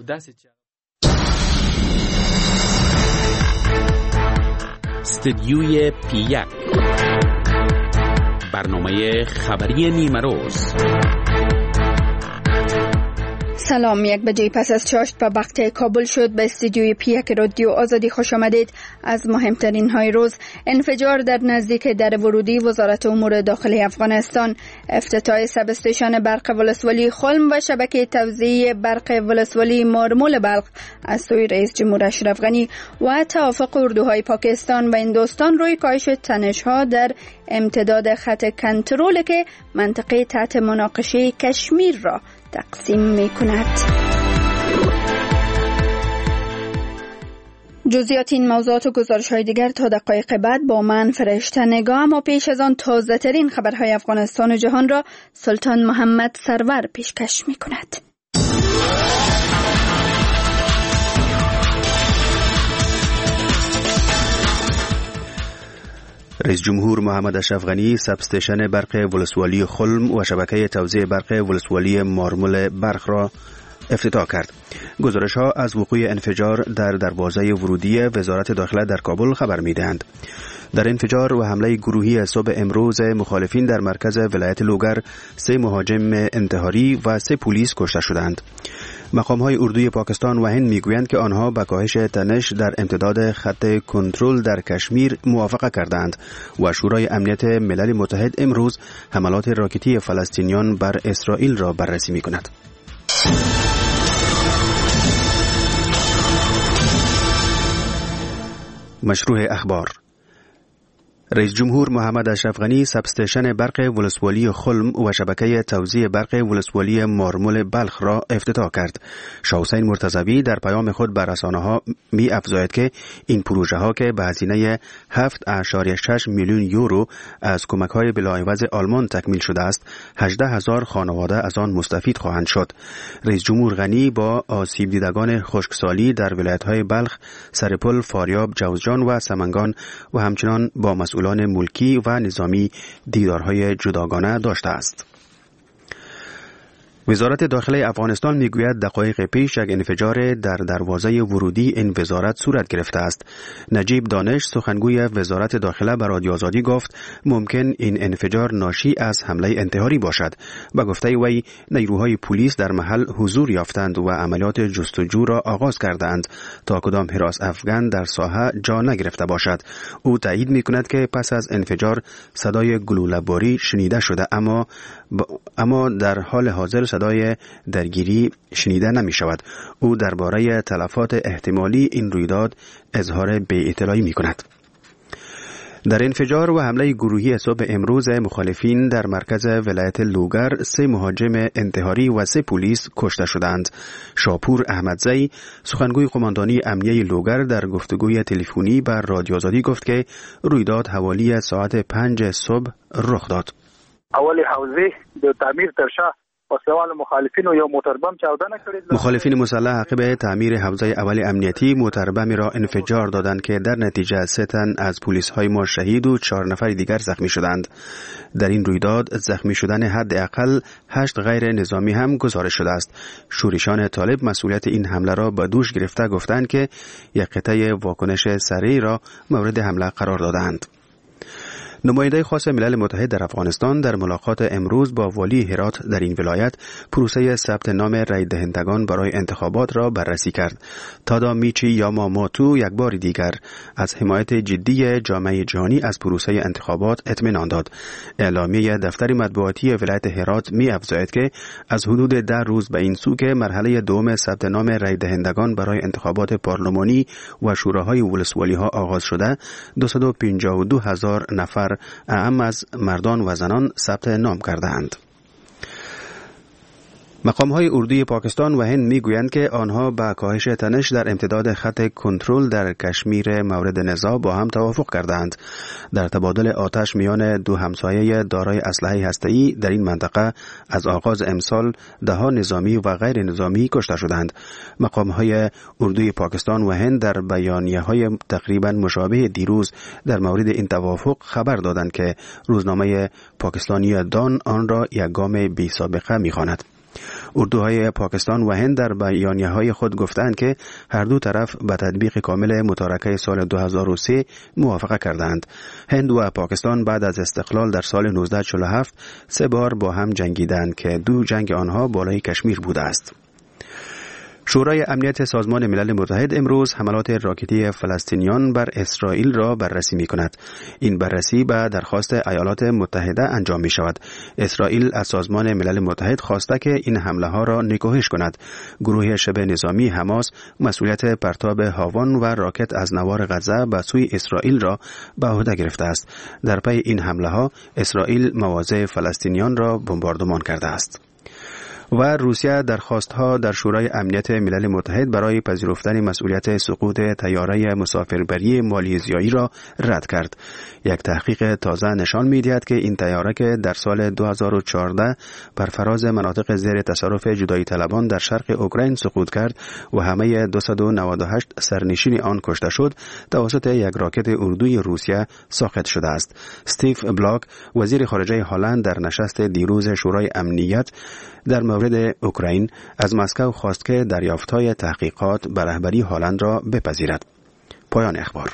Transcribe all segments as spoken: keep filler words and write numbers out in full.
دست استدیوی پی یک، برنامه خبری نیمه روز. سلام، یک بجه پس از چاشت و وقت کابل شد. به استودیوی پی یک رادیو آزادی خوش آمدید. از مهمترین های روز: انفجار در نزدیک در ورودی وزارت امور داخلی افغانستان، افتتاح سب استیشن برق ولسوالی خلم و شبکه توزیع برق ولسوالی مارمول بلخ از سوی رئیس جمهور اشرف غنی و توافق اردوهای پاکستان و هندوستان روی کاهش تنش‌ها در امتداد خط کنترل که منطقه تحت مناقشه کشمیر را تقسیم می کند. جزئیات این موضوعات و گزارش های دیگر تا دقایق بعد با من فرشته نگاه. اما پیش از آن تازه ترین خبرهای افغانستان و جهان را سلطان محمد سرور پیشکش می کند. رئیس جمهور محمد اشرف غنی سب استیشن برق ولسوالی خلم و شبکه توزیع برق ولسوالی مارمول بلخ را افتتاح کرد. گزارش ها از وقوع انفجار در دروازه ورودی وزارت داخله در کابل خبر می دهند. در انفجار و حمله گروهی صبح امروز مخالفین در مرکز ولایت لوگر سه مهاجم انتحاری و سه پلیس کشته شدند. مقام های اردوی پاکستان و هند میگویند که آنها با کاهش تنش در امتداد خط کنترل در کشمیر موافقه کردند و شورای امنیت ملل متحد امروز حملات راکتی فلسطینیان بر اسرائیل را بررسی می کند. مشروع اخبار: رئیس جمهور محمد اشرف غنی سب استیشن برق ولسوالی خلم و شبکه توزیع برق ولسوالی مارمول بلخ را افتتاح کرد. شاه حسین مرتضوی در پیام خود بر رسانه‌ها می افزاید که این پروژه ها که به هزینه هفت ممیز شش میلیون یورو از کمک‌های بلاعوض آلمان تکمیل شده است، هجده هزار خانواده از آن مستفید خواهند شد. رئیس جمهور غنی با آسیب دیدگان خشکسالی در ولایت‌های بلخ، سرپل، فاریاب، جوزجان و سمنگان و همچنان با مسئولان ملکی و نظامی دیدارهای جداگانه داشته است. وزارت داخله افغانستان میگوید دقایق پیش یک انفجار در دروازه ورودی این وزارت صورت گرفته است. نجیب دانش سخنگوی وزارت داخله به رادیو آزادی گفت ممکن این انفجار ناشی از حمله انتحاری باشد. به گفته وی نیروهای پلیس در محل حضور یافتند و عملیات جستجو را آغاز کردند تا کدام حراس افغان در ساحه جا نگرفته باشد. او تایید میکند که پس از انفجار صدای گلوله‌باری شنیده شده، اما ب... اما در حال حاضر صدای درگیری شنیده نمی شود. او درباره تلفات احتمالی این رویداد اظهار بی‌اطلاعی می کند. در انفجار و حمله گروهی صبح امروز مخالفین در مرکز ولایت لوگر سه مهاجم انتحاری و سه پلیس کشته شدند. شاپور احمدزی سخنگوی قماندانی امنیه لوگر در گفتگوی تلفنی بر رادیو آزادی گفت که رویداد حوالی ساعت پنج صبح رخ داد. اول حوزه د تعمیر ترشا و سوال مخالفین و یا موتربم چاودنه کړي. مخالفین مسلح عقب تعمیر حوزه اول امنیتی موتربمی را انفجار دادند که در نتیجه سه تن از پلیس های ما شهید و چهار نفر دیگر زخمی شدند. در این رویداد زخمی شدن حداقل هشت غیر نظامی هم گزارش شده است. شورشان طالب مسئولیت این حمله را به دوش گرفته گفتند که یک قطعه واکنش سریع را مورد حمله قرار دادند. نماینده خاص ملل متحد در افغانستان در ملاقات امروز با والی هرات در این ولایت پروسه ثبت نام رای دهندگان برای انتخابات را بررسی کرد. تادا میچی یاماموتو یک بار دیگر از حمایت جدی جامعه جهانی از پروسه انتخابات اطمینان داد. اعلامیه دفتر مطبوعاتی ولایت هرات می افزاید که از حدود ده روز به این سو که مرحله دوم ثبت نام رای دهندگان برای انتخابات پارلمانی و شوراهای ولسوالی ها آغاز شده، دویست و پنجاه و دو هزار نفر اعم از مردان و زنان ثبت نام کرده‌اند. مقام‌های اردوی پاکستان و هند می‌گویند که آنها با کاهش تنش در امتداد خط کنترل در کشمیر مورد نزاع با هم توافق کردند. در تبادل آتش میان دو همسایه دارای اسلحه هسته‌ای در این منطقه از آغاز امسال ده‌ها نظامی و غیر نظامی کشته شدند. مقام‌های اردوی پاکستان و هند در بیانیه‌های تقریباً مشابه دیروز در مورد این توافق خبر دادند که روزنامه پاکستانی دان آن را یک گام بی‌سابقه می‌خواند. اردوهای پاکستان و هند در بیانیه‌های خود گفتند که هر دو طرف به تطبیق کامل متارکه سال دو هزار و سه موافقه کردند. هند و پاکستان بعد از استقلال در سال نوزده چهل و هفت سه بار با هم جنگیدند که دو جنگ آنها بالای کشمیر بوده است. شورای امنیت سازمان ملل متحد امروز حملات راکتی فلسطینیان بر اسرائیل را بررسی می کند. این بررسی به درخواست ایالات متحده انجام می شود. اسرائیل از سازمان ملل متحد خواسته که این حمله ها را نکوهش کند. گروه شبه نظامی حماس مسئولیت پرتاب هاون و راکت از نوار غزه به سوی اسرائیل را به عهده گرفته است. در پی این حمله ها اسرائیل مواضع فلسطینیان را بمباردمان کرده است. و روسیه درخواست‌ها در شورای امنیت ملل متحد برای پذیرفتن مسئولیت سقوط طیاره مسافربری مالزیایی را رد کرد. یک تحقیق تازه نشان می‌دهد که این طیاره که در سال دو هزار و چهارده بر فراز مناطق زیر تصرف جدایی طلبان در شرق اوکراین سقوط کرد و همه دویست و نود و هشت سرنشین آن کشته شد، توسط یک راکت اردوی روسیه ساقط شده است. استیو بلاک وزیر خارجه هلند در نشست دیروز شورای امنیت در مورد اوکراین از مسکو خواست که دریافت‌های تحقیقات به رهبری هلند را بپذیرد. پایان اخبار.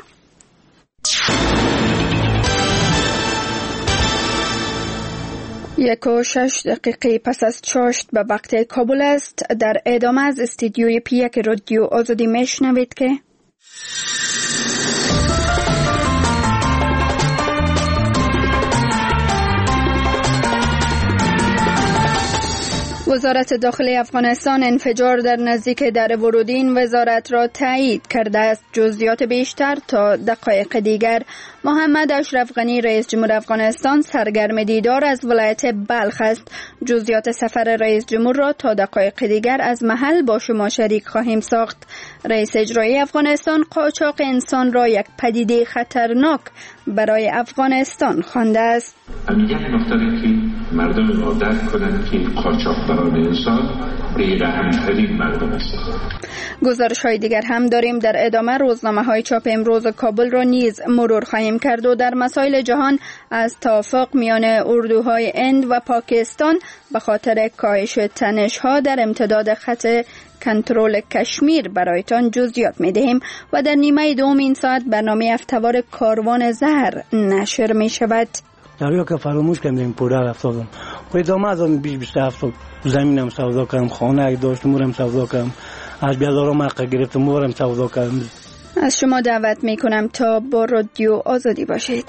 یک و شش دقیقه پس از چاشت به وقت کابل است. در ادامه از استودیوی پیک رادیو آزادی میشنوید که وزارت داخلی افغانستان انفجار در نزدیک در ورودی این وزارت را تایید کرده است. جزئیات بیشتر تا دقایق دیگر. محمد اشرف غنی رئیس جمهور افغانستان سرگرم دیدار از ولایت بلخ است. جزئیات سفر رئیس جمهور را تا دقایق دیگر از محل با شما شریک خواهیم ساخت. رئیس اجرایی افغانستان قاچاق انسان را یک پدیده خطرناک برای افغانستان خوانده است. یک نکته که مردم را درک کنند که قاچاقبران انسان بی‌رحم‌ترین مردم است. گزارش های دیگر هم داریم. در ادامه روزنامه های چاپ امروز کابل را نیز مرور خواهیم کرد و در مسائل جهان از توافق میان اردوهای هند و پاکستان به خاطر کاهش تنش ها در امتداد خط کنترل کشمیر برایتان جزئیات می دهیم و در نیمه دوم این ساعت برنامه افتوار کاروان زهر نشر می شود. دریا که فراموش کردیم پوره رفتادم و ادامه از آن بیش بیشتر هفته زمینم سودا کردم، خانه اگه داشت مورم سودا کردم، از بیادارم حق گرفتم مورم سودا کردم. از شما دعوت می کنم تا با رادیو آزادی باشید.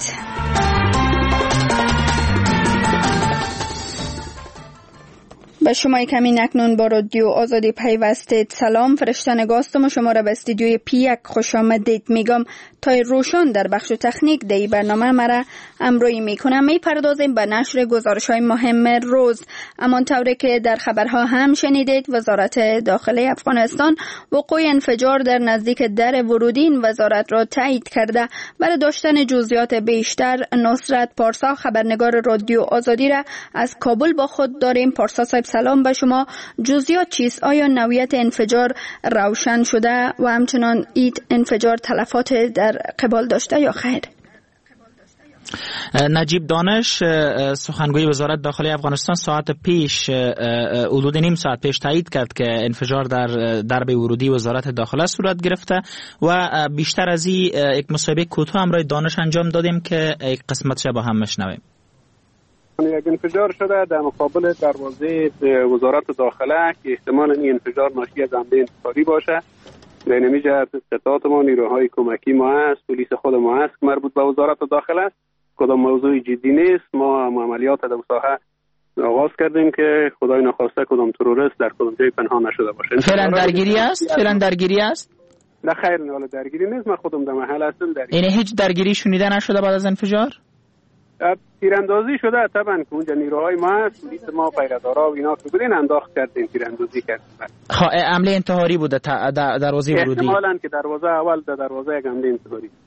به شما کمی اکنون با رادیو آزادی پیوستید. سلام، فرشته نگاستم و شما را به استودیوی پیک خوش آمدید میگم. تا روشن در بخش تکنیک دی برنامه مرا امروی میکنم. می پردازیم به نشر گزارش های مهم روز. امان طوری که در خبرها هم شنیدید، وزارت داخلی افغانستان وقوع انفجار در نزدیک در ورودی این وزارت را تایید کرده. برای داشتن جزئیات بیشتر نصرت پارسا خبرنگار رادیو آزادی را از کابل با خود داریم. پارسا صاحب سلام به شما. جزئیات چیست؟ آیا نوعیت انفجار روشن شده و همچنان این انفجار تلفات در قبال داشته یا خیر؟ نجیب دانش سخنگوی وزارت داخلی افغانستان ساعت پیش حدود نیم ساعت پیش تایید کرد که انفجار در درب ورودی وزارت داخله صورت گرفته و بیشتر از این یک مصاحبه کوتاه همراه دانش انجام دادیم که یک قسمتش با هم میشنویم. یک انفجار شده در مقابل دروازه وزارت داخله که احتمال این انفجار ناشی از حمله انتحاری باشه. در این جهت استطاعت ما، نیروهای کمکی ما هست، پلیس خود ما هست که مربوط به وزارت داخله است. کدام موضوع جدی نیست. ما عملیات در ساحه آغاز کردیم که خدای نخواسته کدام تروریست در کدام جای پنهان نشده باشه. فعلا درگیری است؟ فعلا درگیری است؟ نه خیر، نه حالا درگیری نیست. من خودم در محل هستم. یعنی هیچ درگیری شنیده نشده بعد از انفجار؟ تیراندازی شده طبعا که اونجا نیروهای ما هست، پلیس ما، پیره‌دارا و اینا که بودین انداخت کردیم، تیراندازی کردیم. خب حمله انتحاری بوده دروازه ورودی؟ احتمالاً که دروازه اول در دروازه یک حمله انتحاری.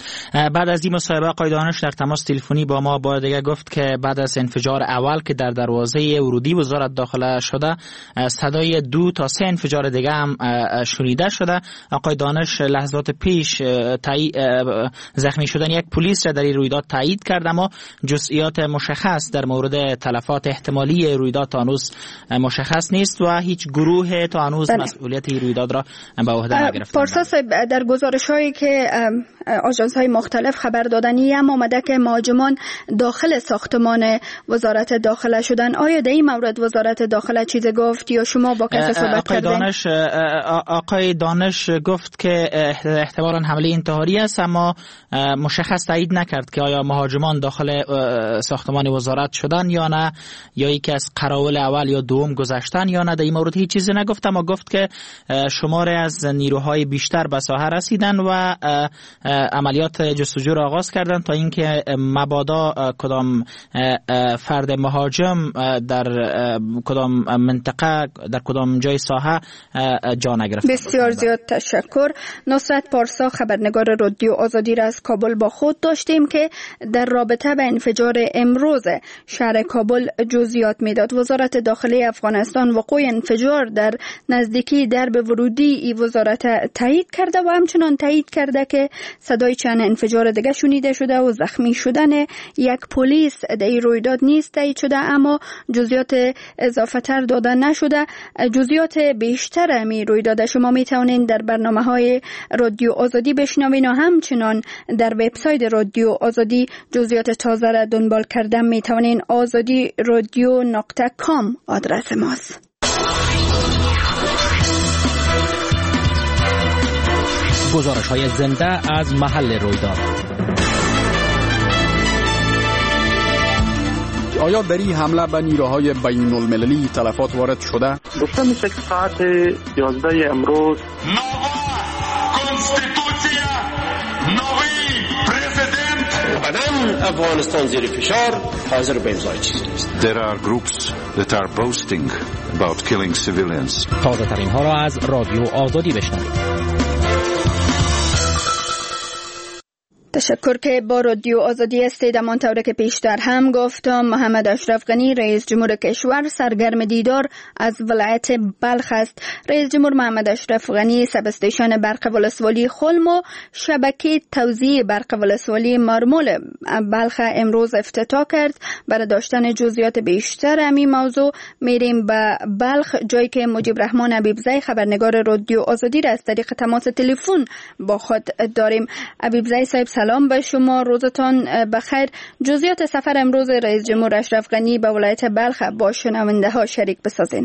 بعد از این مصاحبه آقای دانش در تماس تلفنی با ما با دیگه گفت که بعد از انفجار اول که در دروازه ورودی وزارت داخله شده، صدای دو تا سه انفجار دیگه هم شنیده شده. آقای دانش لحظات پیش زخمی شدن یک پلیس را در این رویداد تایید کرد، اما جزئیات مشخص در مورد تلفات احتمالی رویداد تا هنوز مشخص نیست و هیچ گروه تا هنوز بله. مسئولیت این رویداد را به عهده نگرفته. پارسا صاحب، در گزارش هایی که آژانس های مختلف خبر دادنی هم آمده که مهاجمان داخل ساختمان وزارت داخله شدن. آیا در این مورد وزارت داخله چیز گفت یا شما با کسی صحبت کردین؟ آقای دانش آقای دانش گفت که احتمالاً حمله انتحاری است، اما مشخص تایید نکرد که آیا مهاجمان داخل ساختمان وزارت شدن یا نه، یا یکی از قراول اول یا دوم گذشتن یا نه. در این مورد هیچ چیزی نگفت، اما گفت که شمار از نیروهای بیشتر به ساحه رسیدن و عملیات جستجو را آغاز کردن تا اینکه مبادا کدام فرد مهاجم در کدام منطقه در کدام جای ساحه جا نگرفت. بسیار زیاد تشکر. نصرت پارسا، خبرنگار رادیو آزادی را از کابل با خود داشتیم که در رابطه به انفجار امروز شهر کابل جزئیات میداد. وزارت داخلی افغانستان وقوع انفجار در نزدیکی درب ورودی ای وزارت تایید کرده و همچنان تایید کرده که صدای چند انفجار دیگه شنیده شده و زخمی شدن یک پلیس در این رویداد نیست تایید شده، اما جزئیات اضافه تر داده نشده. جزئیات بیشتر می رویداد شما می توانید در برنامه های رادیو آزادی بشنوین و همچنان در وبسایت رادیو آزادی جزئیات تازه را دنبال کردن می توانید. آزادی رادیو نقطه کام آدرس ماست. گزارش های زنده از محل رویداد. آیا در این حمله به نیروهای بین المللی تلفات وارد شده؟ گفته میشه که ساعت یازده امروز افغانستان زیر فشار حاضر به امضای چیزی است. There are groups that are boasting about killing civilians. تازه ترین ها را از رادیو آزادی بشنوید. تشکر که با رادیو آزادی هستید. همانطور که پیشتر هم گفتم، محمد اشرف غنی رئیس جمهور کشور سرگرم دیدار از ولایت بلخ است. رئیس جمهور محمد اشرف غنی سب استیشن برق ولسوالی خلم و شبکه توزیع برق ولسوالی مرمول بلخ امروز افتتاح کرد. برای داشتن جزئیات بیشتر همین موضوع میریم به بلخ، جایی که مجیب رحمان حبیبزی خبرنگار رادیو آزادی را از طریق تماس تلفن با خود داریم. حبیبزی صاحب، سلام به شما، روزتان بخیر. جزئیات سفر امروز رئیس جمهور اشرف غنی به ولایت بلخ با شنونده ها شریک بسازین.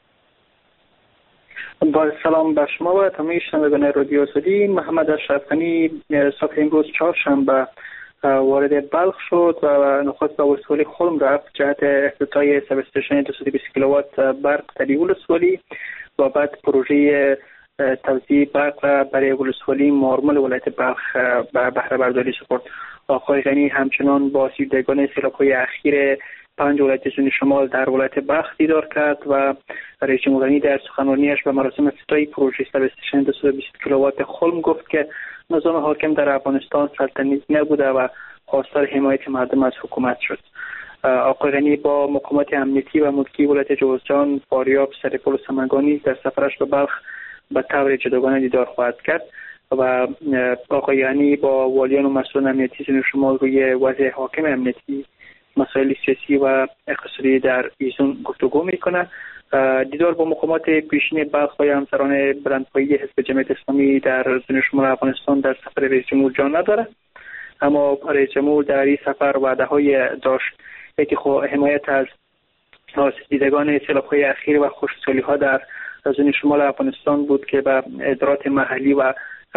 با سلام به شما و تمامی شنوندگان رادیو آزادی. محمد اشرف غنی صبح امروز چهارشنبه وارد بلخ شد و نخست به ولسوالی خلم رفت جهت افتتاح سب استیشن دویست و بیست کیلووات برق در ولسوالی و بعد پروژه توزیع برق برای ولسوالی مارمول ولایت بلخ به بهره برداری سپرد. آقای غنی همچنان با سیردگان سیلاب‌های اخیر پنج ولایت جنوبی شمال در ولایت بلخ دیدار کرد و رئیس جمهور غنی در سخنرانیش به مراسم افتتاحی پروژه سب استیشن دویست و بیست کیلووات خلم گفت که نظام حاکم در افغانستان سلطنتی نبوده و خواستار حمایت مردم از حکومت شد. آقای غنی با مقامات امنیتی و ملکی ولایت جوزجان، فاریاب، سرپل و سمنگانی در سفرش به بلخ به طور جداگانه دیدار خواهد کرد و آقای غنی با والیان و مسئولان امنیتی جنوب شمال روی وضع حاکم امنیتی، مسائل سیاسی و اقتصادی در ایزون گفتگو میکنه. دیدار با مقامات پیشین بلخ و همسران بلندپایه حزب جمعیت اسلامی در جنوب شمال افغانستان در سفر رئیس جمهور جا نداره، اما رئیس جمهور در این سفر وعده‌های داشت که حمایت از دیدگان سیلاب‌های اخیر و خشکسالی‌ها در جنوب شمال افغانستان بود که به ادارات محلی و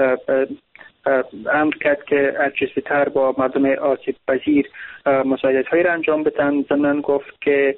امر کرد که هرچیزتر با مردم آسیب پذیر مساعدت‌هایی را انجام بدن. ضمن گفت که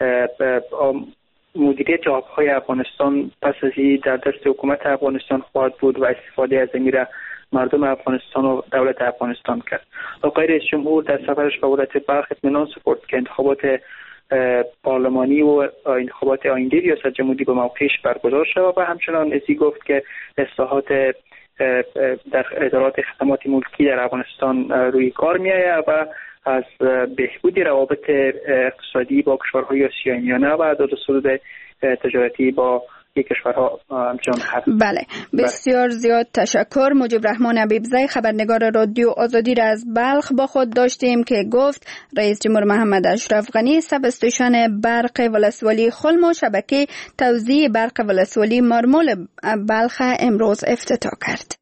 مدیریت آب‌های افغانستان پس از این در دست حکومت افغانستان خواهد بود و استفاده از این را مردم افغانستان و دولت افغانستان کرد. آقای رئیس جمهور در سفرش به ولایت بلخ اطمینان سپرد که انتخابات پارلمانی و انتخابات آینده ریاست جمهوری به موقعش برگزار شود و همچنان ازی گفت که اصلاحات در ادارات خدمات ملکی در افغانستان روی کار میآید و از بهبود روابط اقتصادی با کشورهای آسیای میانه و داد و ستد تجارتی با یک کشورها همچنان هست. بله، بسیار بله. زیاد تشکر. مجیب رحمان حبیبزی، خبرنگار رادیو آزادی را از بلخ با خود داشتیم که گفت رئیس جمهور محمد اشرف غنی سب استیشن برق ولسوالی خلم و شبکه توزیع برق ولسوالی مارمول بلخ امروز افتتاح کرد.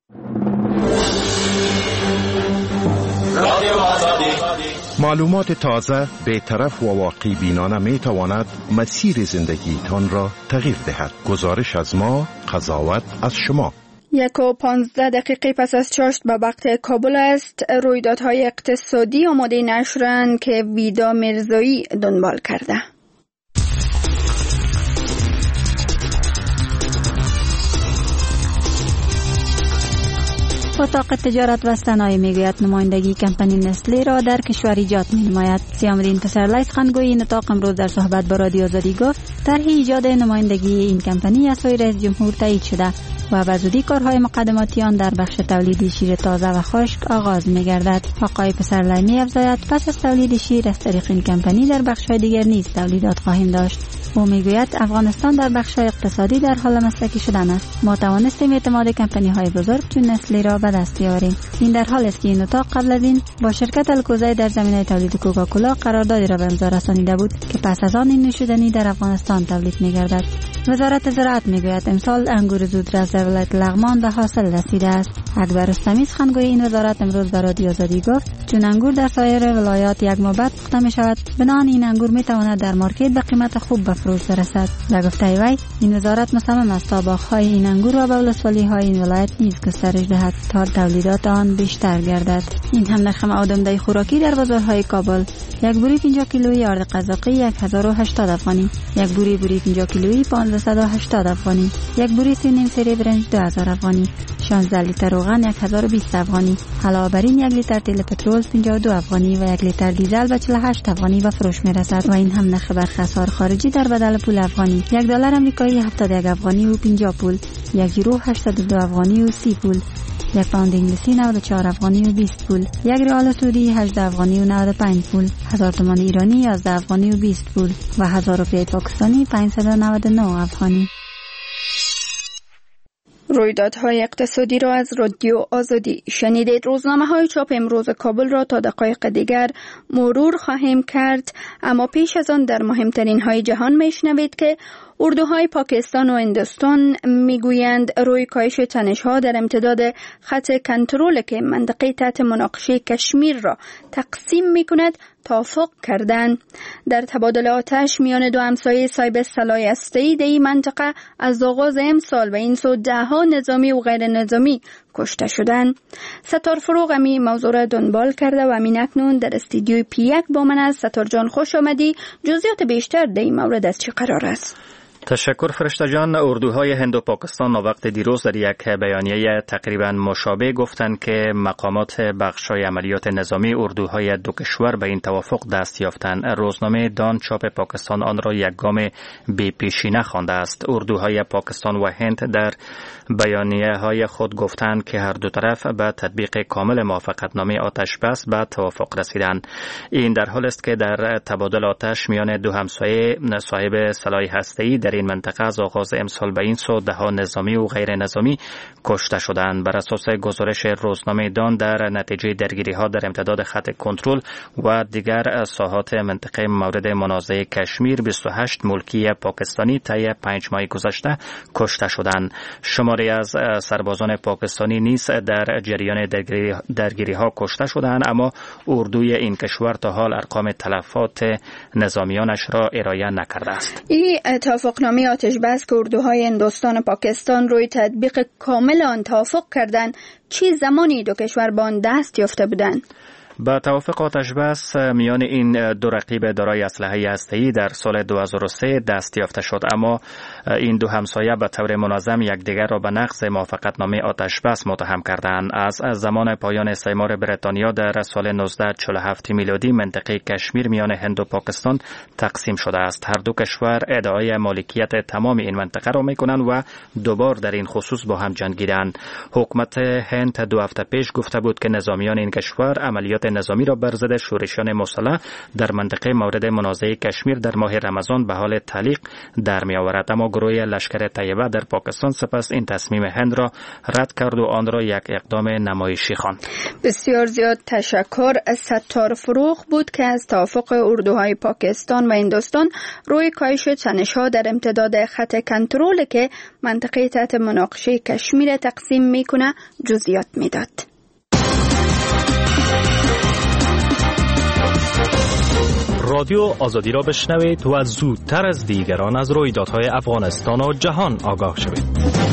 رادیو آزادی، معلومات تازه، بی‌طرف و واقعی بینانه می تواند مسیر زندگیتان را تغییر دهد. گزارش از ما، قضاوت از شما. یک و پانزده دقیقه پس از چاشت به وقت کابل است. رویدادهای اقتصادی آماده نشرند که ویدا مرزایی دنبال کرده. اتاق تجارت و صنایع میگوید نمایندگی کمپانی نسلی را در کشور ایجاد می نماید. سیامدین پسرلی سخنگوی این اتاق امروز در صحبت با رادیو آزادی گفت طرح ایجاد نمایندگی این کمپانی از سوی رئیس جمهور تایید شده و به زودی کارهای مقدماتی آن در بخش تولید شیر تازه و خشک آغاز می گردد. آقای پسرلی می افزاید پس از تولید شیر از طریق این کمپانی در بخش‌های دیگر نیز تولیدات خواهیم داشت. او میگوید افغانستان در بخش‌های اقتصادی در حال مسلکی شدن است. ما توانستیم اعتماد کمپانی‌های بزرگ چون نسلی را به دست بیاوریم. این در حالی است که این اتاق قبل از این با شرکت الکوزای در زمینه تولید کوکاکولا قراردادی را به امضا رسانیده بود که پس از آن این نوشیدنی در افغانستان تولید می‌گردد. وزارت زراعت میگوید امسال انگور زودرس در ولایت لغمان به حاصل رسیده است. اکبر رستمی سخنگوی این وزارت امروز به رادیو آزادی گفت چون انگور در سایر ولایات یک ماه بعد پخته می‌شود، بنابراین این انگور می‌تواند در مارکت به قیمت خوب به فروش برسد. در گفته وی این وزارت مصمم است تا باغ‌های این انگور را به ولسوالی‌های این ولایت نیز گسترش دهد تا تولیدات آن بیشتر گردد. این هم نرخ معادن خوراکی در بازارهای کابل: یک بوری پنجاه کیلویی آرد قزاقی یک هزار و هشتاد افغانی، یک بوری بوری پنجاه کیلویی پانصد و هشتاد افغانی، یک بوری سه نیم سری برنج دو هزار افغانی، شانزده لیتر روغن یک هزار و بیست افغانی، علاوه بر این یک لیتر تیل پترول پنجاه و دو افغانی و یک لیتر دیزل به چهل و هشت افغانی به فروش میرسد و این هم نرخ برخی اسعار خارجی در بدل پول افغانی: یک دلار آمریکایی هفتاد و یک افغانی و پنجاه پول، یک یورو هشتصد و دو افغانی و سی پول، یک پوند انگلیسی نود و چهار افغانی و بیست پول، یک ریال سعودی هجده افغانی و نود و پنج پول، هزار تومان ایرانی یازده افغانی و بیست پول و هزار روپیه پاکستانی پانصد و نود و نه افغانی. رویدادهای اقتصادی را از رادیو آزادی شنیدید. روزنامه‌های چاپ امروز کابل را تا دقایق دیگر مرور خواهیم کرد، اما پیش از آن در مهمترین های جهان میشنوید که اردوهای پاکستان و هندوستان میگویند روی کاهش تنش‌ها در امتداد خط کنترل که منطقه تحت مناقشه کشمیر را تقسیم میکند توافق کردند. در تبادل آتش میان دو همسایه صاحب سلاح هسته‌ای در این منطقه از آغاز امسال به این سو ده‌ها نظامی و غیر نظامی کشته شدند. ستار فروغ امی موضوع را دنبال کرده و امین اکنون در استودیوی پی یک با من است. ستار جان خوش آمدی. جزئیات بیشتر در این مورد از چه قرار است؟ تشکر فرشته جان. اردوهای هند و پاکستان وقت دیروز در یک بیانیه تقریبا مشابه گفتند که مقامات بخش‌های عملیات نظامی اردوهای دو کشور به این توافق دست یافتند. روزنامه دان چاپ پاکستان آن را یک گام بی پیشینه خوانده است. اردوهای پاکستان و هند در بیانیه‌های خود گفتند که هر دو طرف به تطبیق کامل موافقتنامه آتش بس به توافق رسیدند. این در حالی است که در تبادل آتش میان دو همسایه صاحب سلاح هسته‌ای در این منطقه از آغاز امسال به این سو ده ها نظامی و غیر نظامی کشته شدند. بر اساس گزارش روزنامه دان در نتیجه درگیری ها در امتداد خط کنترل و دیگر ساحات منطقه مورد منازعه کشمیر بیست و هشت ملکی پاکستانی طی پنج ماه گذشته کشته شدند. شماری از سربازان پاکستانی نیز در جریان درگیری, درگیری ها کشته شدند، اما اردوی این کشور تا حال ارقام تلفات نظامیانش را ارائه نکرده است. این توافقنامه آتش بس که اردوهای هندوستان و پاکستان روی تطبیق کامل آن توافق کردند، چه زمانی دو کشور با آن دست یافته بودند؟ با توافق آتش بس میان این دو رقیب دارای اسلحه هسته‌ای در سال دو هزار و سه دست یافته شد، اما این دو همسایه به طور منظم یکدیگر را به نقض موافقتنامه آتش بس متهم کردند. از زمان پایان استعمار بریتانیا در سال نوزده چهل و هفت میلادی منطقه کشمیر میان هند و پاکستان تقسیم شده است. هر دو کشور ادعای مالکیت تمام این منطقه را میکنند و دوبار در این خصوص با هم جنگیدند. حکومت هند دو هفته پیش گفته بود که نظامیان این کشور عملیات نظامی را بر ضد شورشیان مسلح در منطقه مورد منازعه کشمیر در ماه رمضان به حال تعلیق در می آورد، اما گروه لشکر طیبه در پاکستان سپس این تصمیم هند را رد کرد و آن را یک اقدام نمایشی خواند. بسیار زیاد تشکر. ستار فروغ بود که از توافق اردوهای پاکستان و هندوستان روی کاهش تنش‌ها در امتداد خط کنترل که منطقه تحت مناقشه کشمیر تقسیم میکنه جزئیات میداد. رادیو آزادی را بشنوید و زودتر از دیگران از رویدادهای افغانستان و جهان آگاه شوید.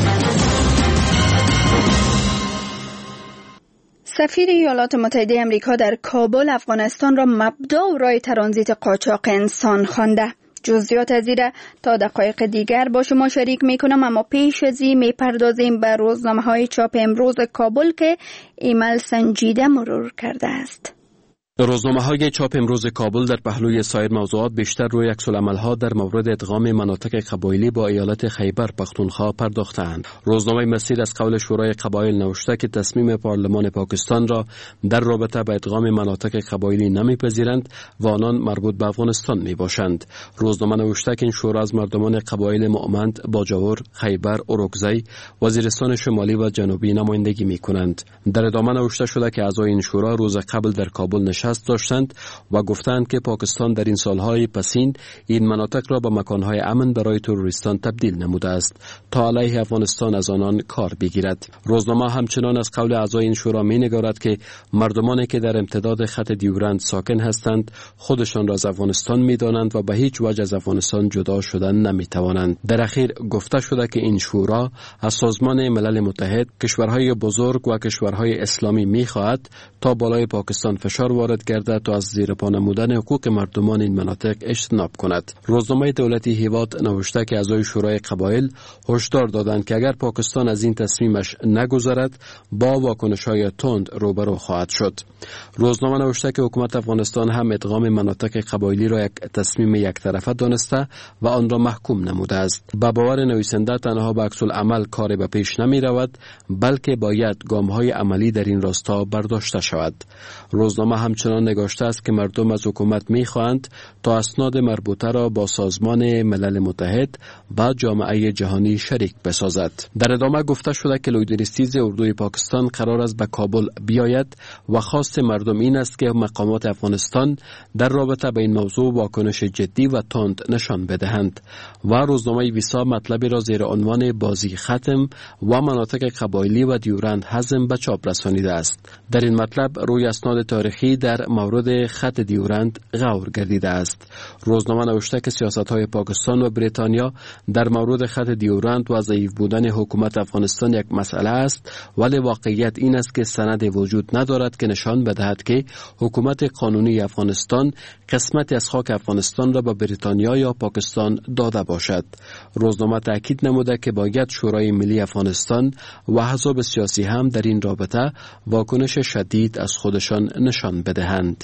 سفیر ایالات متحده آمریکا در کابل افغانستان را مبدا و راه ترانزیت قاچاق انسان خوانده. جزئیات از این تا دقایق دیگر با شما شریک میکنم، اما پیش از این میپردازیم به روزنامه‌های چاپ امروز کابل که ایمل سنجیده مرور کرده است. روزنامه‌های چاپ امروز کابل در پهلوی سایر موضوعات بیشتر روی عکس‌العمل‌ها در مورد ادغام مناطق قبایلی با ایالت خیبر پختونخوا پرداختند. روزنامه مسیر از قول شورای قبایل نوشته که تصمیم پارلمان پاکستان را در رابطه با ادغام مناطق قبایلی نمی‌پذیرند و آنان مربوط به افغانستان میباشند. روزنامه نوشته که این شورا از مردمان قبایل مؤمند، باجاور، خیبر، اورکزی، وزیرستان شمالی و جنوبی نمایندگی می‌کنند. در ادامه نوشته شده که اعضای این شورا روز قبل در کابل نشست داشتند و گفتند که پاکستان در این سالهای پسین این مناطق را به مکانهای امن برای تروریستان تبدیل نموده است تا علیه افغانستان از آنان کار بگیرد. روزنامه همچنان از قول اعضای این شورا می‌نگارد که مردمانی که در امتداد خط دیورند ساکن هستند خودشان را از افغانستان می‌دانند و به هیچ وجه از افغانستان جدا شدن نمی‌توانند. در اخیر گفته شده که این شورا از سازمان ملل متحد، کشورهای بزرگ و کشورهای اسلامی می‌خواهد تا بالای پاکستان فشار وارد گردد تا از زیر پا نمودن حقوق مردمان این مناطق اجتناب کند. روزنامه دولتی هیواد نوشته که اعضای شورای قبایل هشدار دادند که اگر پاکستان از این تصمیمش نگذرد با واکنش‌های تند روبرو خواهد شد. روزنامه نوشته که حکومت افغانستان هم ادغام مناطق قبایلی را یک تصمیم یک طرفه دانسته و آن را محکوم نموده است. با باور نویسنده تنها به عکس العمل کار به پیش نمی رود، بلکه باید گام‌های عملی در این راستا برداشته شود. روزنامه همچنان نگاشته است که مردم از حکومت می‌خواهند تا اسناد مربوطه را با سازمان ملل متحد و جامعه جهانی شریک بسازد. در ادامه گفته شده که لویدرستیز اردوی پاکستان قرار است به کابل بیاید و خواست مردم این است که مقامات افغانستان در رابطه با این موضوع واکنش جدی و تند نشان بدهند. و روزنامه ویسا مطلبی را زیر عنوان بازی ختم و مناطق قبایلی و دیورند هضم به چاپ رسانیده است. در این مطلب روی اسناد تاریخی در مورد خط دیورند غور گردیده است. روزنامه نوشته که سیاست‌های پاکستان و بریتانیا در مورد خط دیورند و ضعیف بودن حکومت افغانستان یک مسئله است، ولی واقعیت این است که سند وجود ندارد که نشان بدهد که حکومت قانونی افغانستان قسمتی از خاک افغانستان را به بریتانیا یا پاکستان داده باشد. روزنامه تاکید نموده که باید شورای ملی افغانستان و احزاب سیاسی هم در این رابطه واکنش شدید از خودشان نشان بدهند.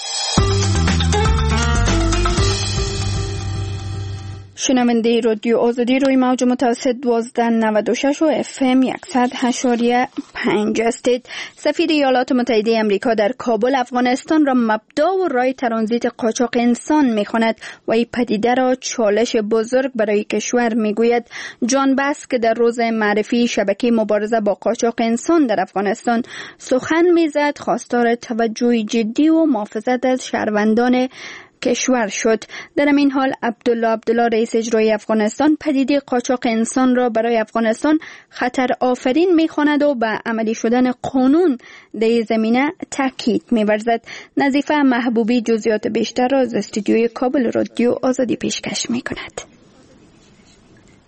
شنونده رادیو آزادی روی موج متوسط دوازده نود و شش و اف ام صد و هشت و پنج هستید. سفیر ایالات متحده آمریکا در کابل افغانستان را مبدا و راه ترانزیت قاچاق انسان می‌خواند و این پدیده را چالش بزرگ برای کشور می‌گوید. جان باس که در روز معرفی شبکه مبارزه با قاچاق انسان در افغانستان سخن می‌زد، خواستار توجه جدی و محافظت از شهروندان کشور شد. در این حال عبدالله عبدالله رئیس اجرایی افغانستان پدیده قاچاق انسان را برای افغانستان خطر آفرین می‌خواند و به عملی شدن قانون در زمینه تاکید می‌ورزد. نظیفه محبوبی جزئیات بیشتر را از استودیوی کابل رادیو آزادی پیشکش می‌کند.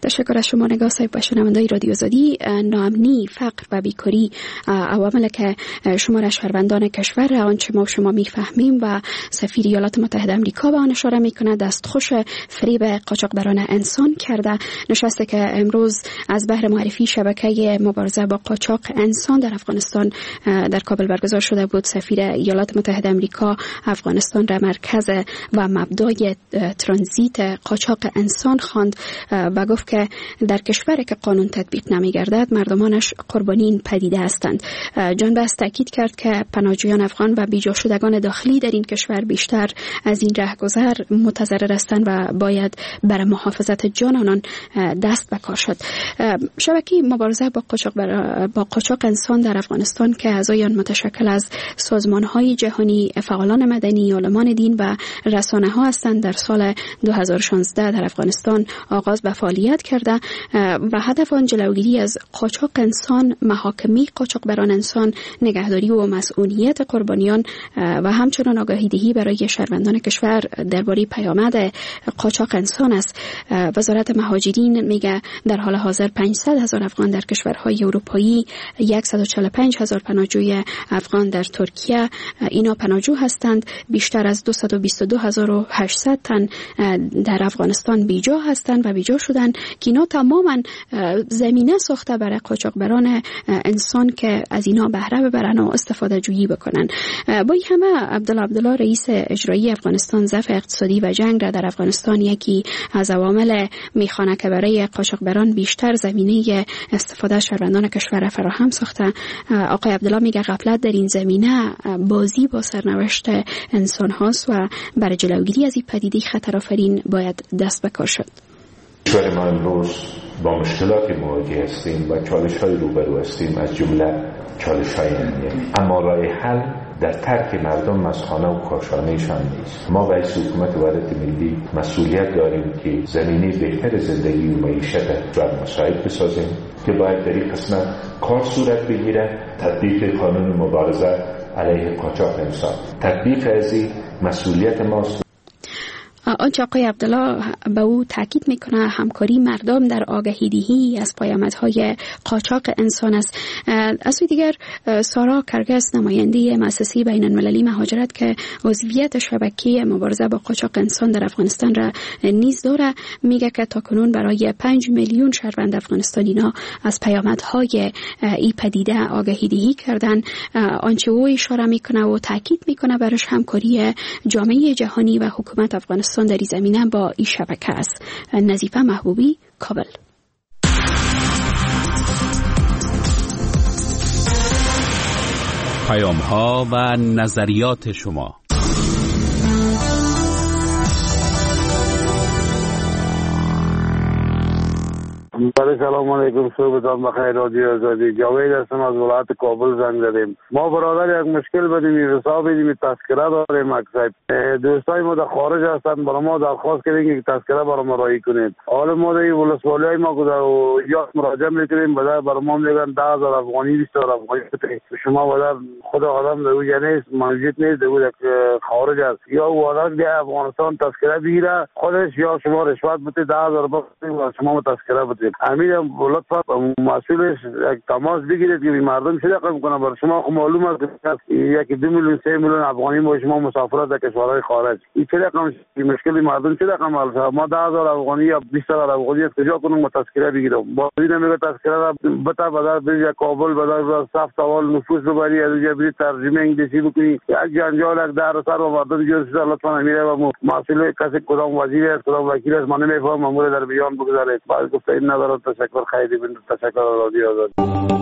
تشکر از شما نگاه صاحب و شنوندگان رادیو آزادی. ناامنی، فقر و بیکاری عوامل که شمار شهروندان کشور آنچه ما شما میفهمیم و سفیر ایالات متحده آمریکا به آن اشاره میکنه دستخوش فریب قاچاقبران انسان کرده. نشستی که امروز از بهر معرفی شبکه مبارزه با قاچاق انسان در افغانستان در کابل برگزار شده بود. سفیر ایالات متحده آمریکا افغانستان را مرکز و مبدای ترانزیت قاچاق انسان خواند و گفت که در کشوری که قانون تطبیق نمی‌گردد مردمانش قربانی این پدیده هستند. جان بس تاکید کرد که پناهجویان افغان و بیجا شدگان داخلی در این کشور بیشتر از این رهگذر متضرر هستند و باید برای محافظت جان آنان دست به کار شد. شبکه مبارزه با قاچاق با قاچاق انسان در افغانستان که اعضای آن متشکل از سازمان‌های جهانی، فعالان مدنی، علمان دین و رسانه‌ها هستند در سال دو هزار و شانزده در افغانستان آغاز به فعالیت کرده و هدف آن جلوگیری از قاچاق انسان، محاکمه قاچاقبران انسان، نگهداری و مسئولیت قربانیان و همچنین آگاهی دهی برای شهروندان کشور درباره پیامد قاچاق انسان است. وزارت مهاجرین میگه در حال حاضر پانصد هزار افغان در کشورهای اروپایی، صد و چهل و پنج هزار پناهجوی افغان در ترکیه اینا پناهجو هستند. بیشتر از دویست و بیست و دو هزار و هشتصد تن در افغانستان بیجا هستند و بیجا شدند که اینا تماما زمینه ساخته برای قاچاقبران انسان که از اینا بهره ببرن و استفاده جویی بکنن. با این همه عبدالله عبدالله رئیس اجرایی افغانستان ضعف اقتصادی و جنگ را در افغانستان یکی از عوامل میخوانه که برای قاچاقبران بیشتر زمینه استفاده شهروندان کشور فراهم ساخته. آقای عبدالله میگه غفلت در این زمینه بازی با سرنوشت انسان هاست و برای جلوگیری از این پدیده خطرآفرین باید دست به کار شد. کشور ما امروز با مشکلاتی مواجه هستیم و چالش‌های روبرو هستیم، از جمله چالش‌های امنیتی. اما راه حل در ترک مردم از خانه و کاشانه‌شان نیست. ما باید حکومت وحدت ملی مسئولیت داریم که زمینه بهتر زندگی و معیشت را مساعد بسازیم که باید در این قسمت کار صورت بگیره. تطبیق قانون مبارزه علیه قاچاق انسان، تطبیق از این مسئولیت ماست. آنچه آقای عبدالله به او تاکید میکنه همکاری مردم در آگاهی دهی از پیامدهای قاچاق انسان است. از سوی دیگر سارا کرگس نماینده مؤسسه بین المللی مهاجرت که عضویت شبکه مبارزه با قاچاق انسان در افغانستان را نیز داره میگه که تاکنون برای پنج میلیون شهروند افغانستانی‌ها از پیامدهای این پدیده آگاهی دهی کردن. آنچه او اشاره میکنه و تاکید میکنه برش همکاری جامعه جهانی و حکومت افغانستان در این زمینه با این شبکه است. نظیفه محبوبی، کابل. پیام ها و نظریات شما. سلام علیکم، صبحتان بخیر. رادیو آزادی، جاوید هستم از ولایت کابل زنگ زدیم. ما برادر یک مشکل بدیم، حساب بدیم، تذکره داریم. اکثر دوستای ما در خارج هستن، برای ما درخواست کردیم که تذکره برای ما رای کنید. حالا ما در ولسوالی ما گذر و یا مراجعه میکنیم، بعد برای ما میگن ده هزار افغانی، بیست هزار افغانی شما بعد خود آدم در اونجا نیست، موجود نیست، در اون خارج است، یا وادار به افغانستان تذکره بگیره خودش، یا شما رشوت بدید ده هزار بدید و شما تذکره بدید. امیر لطفا مسئولش یک تماس بگیرید که مردم چه رقم کنه. برای شما خب معلوم است یک دو میلیون سه میلیون افغانی با شما مسافرت در کشورهای خارج، این چه رقم مشکلی مردم چه رقم حل شد؟ ما ده هزار افغانی یا بیست هزار افغانی از کجا کنیم تذکره بگیرم؟ بازی نمیگه تذکره را بتا بدار بری کابل بدار صف سوال نفوس ببری از اونجا بری ترجمه انگلیسی بکنی، یک جنجال یک در سر و مردم جور شده. لطفا امیر و مسئول کسی کدام وزیر است کدام وکیل است من نمیفهمم، مامور در بیان بگذارید. بعد گفت این نداره. تشکر خیلی بند تشکر رادیو آزادی.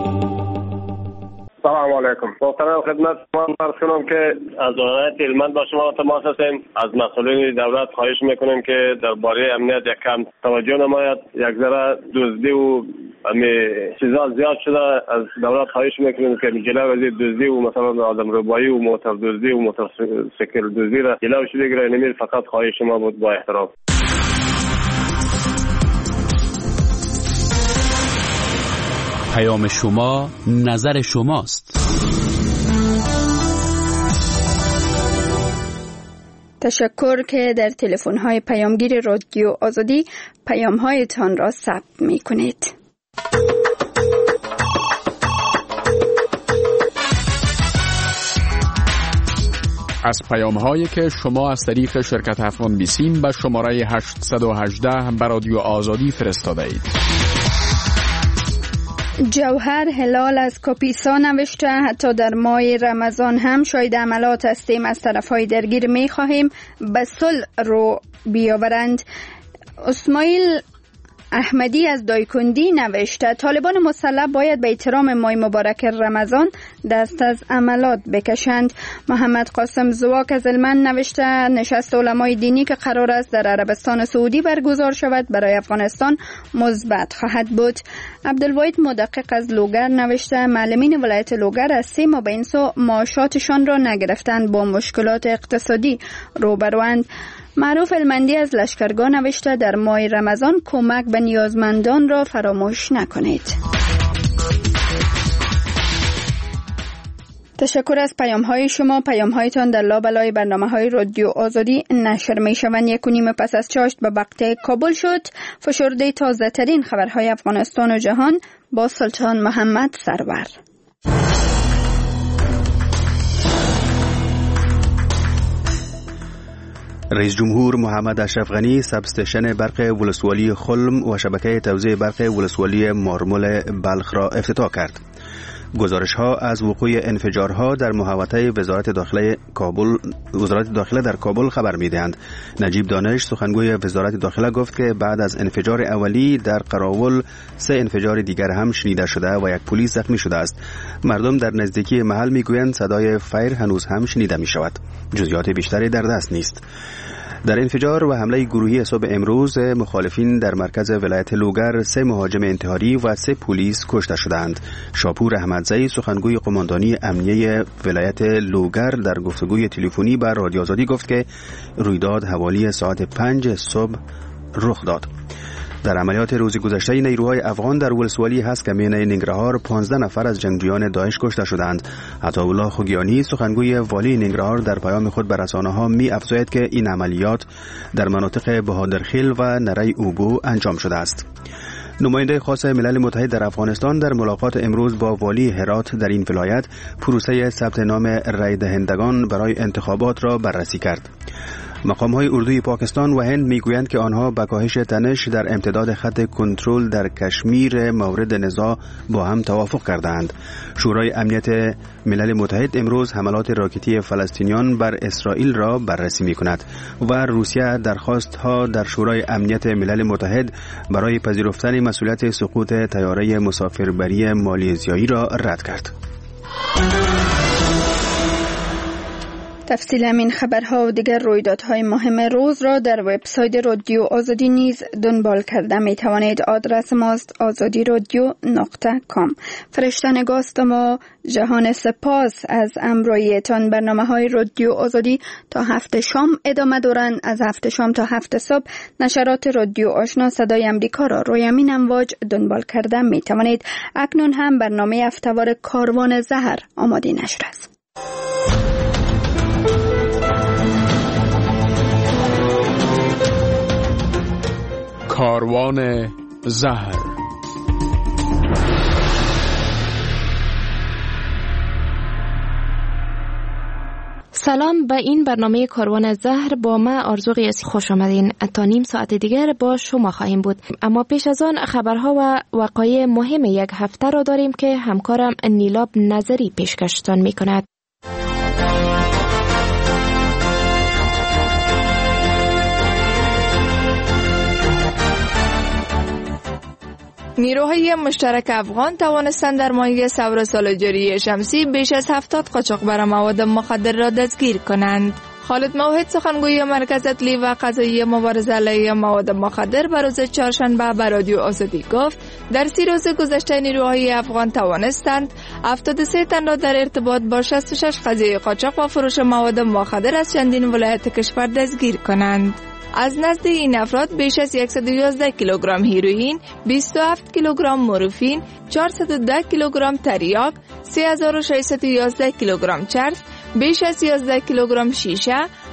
سلام علیکم. محترم خدمت شما عرض کنم که از ولایت هلمند با شما تماس هستیم. از مسئولین دولت خواهش میکنیم که درباره امنیت یک کم توجه نماید. یک ذره دزدی و امی چیزا زیاد شده. از دولت خواهش میکنیم که جلوی از دزدی و مثلا آدم ربایی و موتور دزدی و موتورسیکل دزدی را جلوش بگیره. نمیر فقط خواهش شما بود با احترام. پیام شما نظر شماست. تشکر که در تلفن‌های پیامگیر رادیو آزادی پیام‌هایتان را ثبت می‌کنید. از پیام هایی که شما از طریق شرکت افغان بیسیم به شماره هشت یک هشت به رادیو آزادی فرستاده اید. جوهر هلال از کاپیسا نوشته حتی در ماه رمضان هم شاید عملات هستیم از طرفهای درگیر می خواهیم به صلح رو بیاورند. اسماعیل احمدی از دایکندی نوشته طالبان مسلح باید به احترام ماه مبارک رمضان دست از عملات بکشند. محمد قاسم زواک از هلمند نوشته نشست علمای دینی که قرار است در عربستان سعودی برگزار شود برای افغانستان مثبت خواهد بود. عبدالواحد مدقق از لوگر نوشته معلمین ولایت لوگر از سه ماه به این سو معاشاتشان را نگرفتند با مشکلات اقتصادی روبروند. معروف المندی از لشکرگاه نوشته در ماه رمضان کمک به نیازمندان را فراموش نکنید. تشکر از پیام های شما. پیام هایتان در لابلای برنامه های رادیو آزادی نشر می شوند. یک و نیم پس از چاشت به وقت کابل شد. فشرده تازه ترین خبرهای افغانستان و جهان با سلطان محمد سرور. رئیس جمهور محمد اشرف غنی سب استیشن برق ولسوالی خلم و شبکه توزیع برق ولسوالی مارمول بلخ را افتتاح کرد. گزارش ها از وقوع انفجارها در محوطه وزارت داخله کابل وزارت داخله در کابل خبر می‌دهند. نجیب دانش سخنگوی وزارت داخله گفت که بعد از انفجار اولی در قراول سه انفجار دیگر هم شنیده شده و یک پلیس زخمی شده است. مردم در نزدیکی محل میگویند صدای فایر هنوز هم شنیده می شود. جزئیات بیشتری در دست نیست. در انفجار و حمله گروهی صبح امروز مخالفین در مرکز ولایت لوگر سه مهاجم انتحاری و سه پلیس کشته شدند. شاپور احمدزئی سخنگوی قماندانی امنیه ولایت لوگر در گفتگوی تلفنی با رادیو آزادی گفت که رویداد حوالی ساعت پنج صبح رخ داد. در عملیات روز گذشته نیروهای افغان در ولسوالی هسکمین ننگرهار پانزده نفر از جنگجویان داعش کشته شدند. عطاالله خوگیانی سخنگوی والی ننگرهار در پیام خود به رسانه‌ها می افزاید که این عملیات در مناطق بهادرخیل و نره اوبو انجام شده است. نماینده خاص ملل متحد در افغانستان در ملاقات امروز با والی هرات در این ولایت پروسه ثبت نام رای دهندگان برای انتخابات را بررسی کرد. مقام‌های اردوی پاکستان و هند میگویند که آنها با کاهش تنش در امتداد خط کنترل در کشمیر مورد نزاع با هم توافق کردند. شورای امنیت ملل متحد امروز حملات راکتی فلسطینیان بر اسرائیل را بررسی می‌کند و روسیه درخواست‌ها در شورای امنیت ملل متحد برای پذیرفتن مسئولیت سقوط طیاره مسافربری مالزیایی را رد کرد. تفصیل همین خبرها و دیگر رویدادهای مهم روز را در وبسایت رادیو آزادی نیز دنبال کرده می توانید. آدرس ماست آزادی رادیو نقطه کام. فرشتنگاست ما جهان سپاس از امرویتان. برنامه های رادیو آزادی تا هفت شام ادامه دارند. از هفت شام تا هفت صبح نشرات رادیو آشنا صدای امریکا را روی همین امواج دنبال کرده می توانید. اکنون هم برنامه هفته‌وار کاروان زهر آماده نشده است. کاروان زهر. سلام به این برنامه کاروان زهر. با ما آرزو قیاسی خوش آمدین. تا نیم ساعت دیگر با شما خواهیم بود، اما پیش از آن خبرها و وقایع مهم یک هفته را داریم که همکارم نیلاب نظری پیشکشتان می کند. نیروهای مشترک افغان توانستند در ماه سور سال جاری شمسی بیش از هفتاد قاچاقبر مواد مخدر را دستگیر کنند. خالد موحد سخنگوی مرکز اطلاعی و قضایی مبارزه علیه مواد مخدر بر روز چهارشنبه به رادیو آزادی گفت در سی روز گذشته نیروهای افغان توانستند هفتاد و سه تن را در ارتباط با شصت و شش قضیه قاچاق و فروش مواد مخدر از چندین ولایت کشور دستگیر کنند. از نزد این افراد بیش از صد و یازده کیلوگرم هیروئین، بیست و هفت کیلوگرم مورفین، چهارصد و ده کیلوگرم تریاک، سه هزار و ششصد و یازده کیلوگرم چرس، بیش از یازده کیلوگرم شیشه،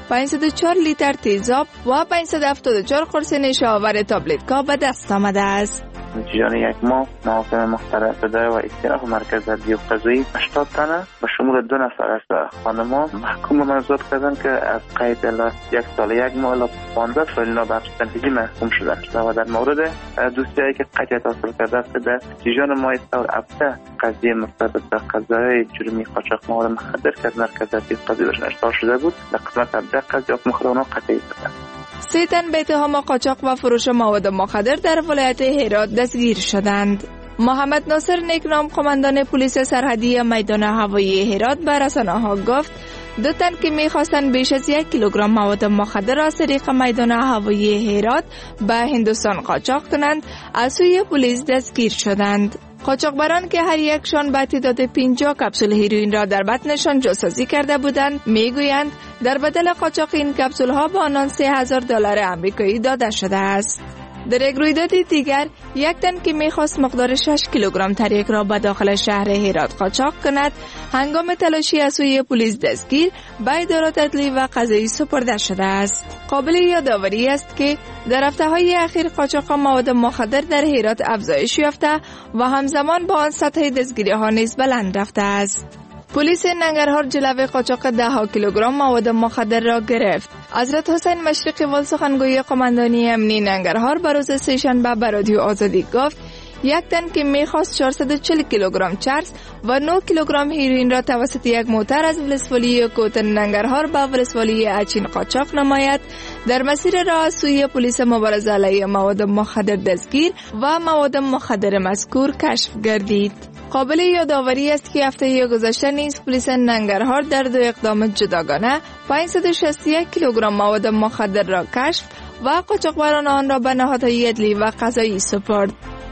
پانصد و چهار لیتر تیزاب و پانصد و هفتاد و چهار قرص نشه آور تابلتکا به دست آمده است. جریان یک ماه محاکم مختلف اداره و استیناف مرکز عدلی و قضایی هشتاد تنه به شمول دو نفر از خانمان محکوم به مجازات کردن که از قید الی یک سال یک ماه الی پانزده سال اینا به حبس تنفیذی محکوم شدن و در مورد دوستایی که قطعیت حاصل کرده است در جریان ماه سال هفته قضیه مرتبط به قضای جرمی قاچاق مواد مخدر که از مرکز عدلی و قضایی بهشون ارسال شده بود در قسمت هفده قضیه حکم خود قطعی شدن. سه تن به اتهام قاچاق و فروش مواد مخدر در ولایت هرات دستگیر شدند. محمد ناصر نیکنام قماندان پلیس سرحدی میدان هوایی هرات به رسانه‌ها گفت دو تن که می‌خواستند بیش از یک کیلوگرم مواد مخدر از طریق میدان هوایی هرات به هندوستان قاچاق کنند از سوی پلیس دستگیر شدند. قاچاقبران که هر یکشان به تعداد پنجاه کپسول هیروئین را در بطنشان جاسازی کرده بودند میگویند در بدل قاچاق این کپسول ها به آنان سه هزار دلار آمریکایی داده شده است. در یک رویداد دیگر یک تن که میخواست مقدار شش کیلوگرم تریاک را به داخل شهر هرات قاچاق کند هنگام تلاشی از سوی پلیس دستگیر به ادارات عدلی و قضایی سپرده شده است. قابل یادآوری است که در هفته‌های اخیر قاچاق مواد مخدر در هرات افزایش یافته و همزمان با آن سطح دستگیری ها نیز بلند رفته است. پلیس ننگرهار جلوه قاچاق ده ها کیلوگرم مواد مخدر را گرفت. حضرت حسین مشرقی وال سخنگوی قماندانی امنی ننگرهار بر روز سه‌شنبه به رادیو آزادی گفت یک تن که میخواست چهارصد و چهل کیلوگرم چرس و نه کیلوگرم هیروئین را توسط یک موتر از ولسوالی کوتن ننگرهار به ولسوالی اچین قاچاق نماید در مسیر راه از سوی پلیس مبارزه علیه مواد مخدر دستگیر و مواد مخدر مذکور کشف گردید. قابل یادآوری است که هفته گذشته نیز پلیس ننگرهار در دو اقدام جداگانه پانصد و شصت و یک کیلوگرم مواد مخدر را کشف و قاچاقبران آن را به نهادهای عدلی و قضایی سپرد.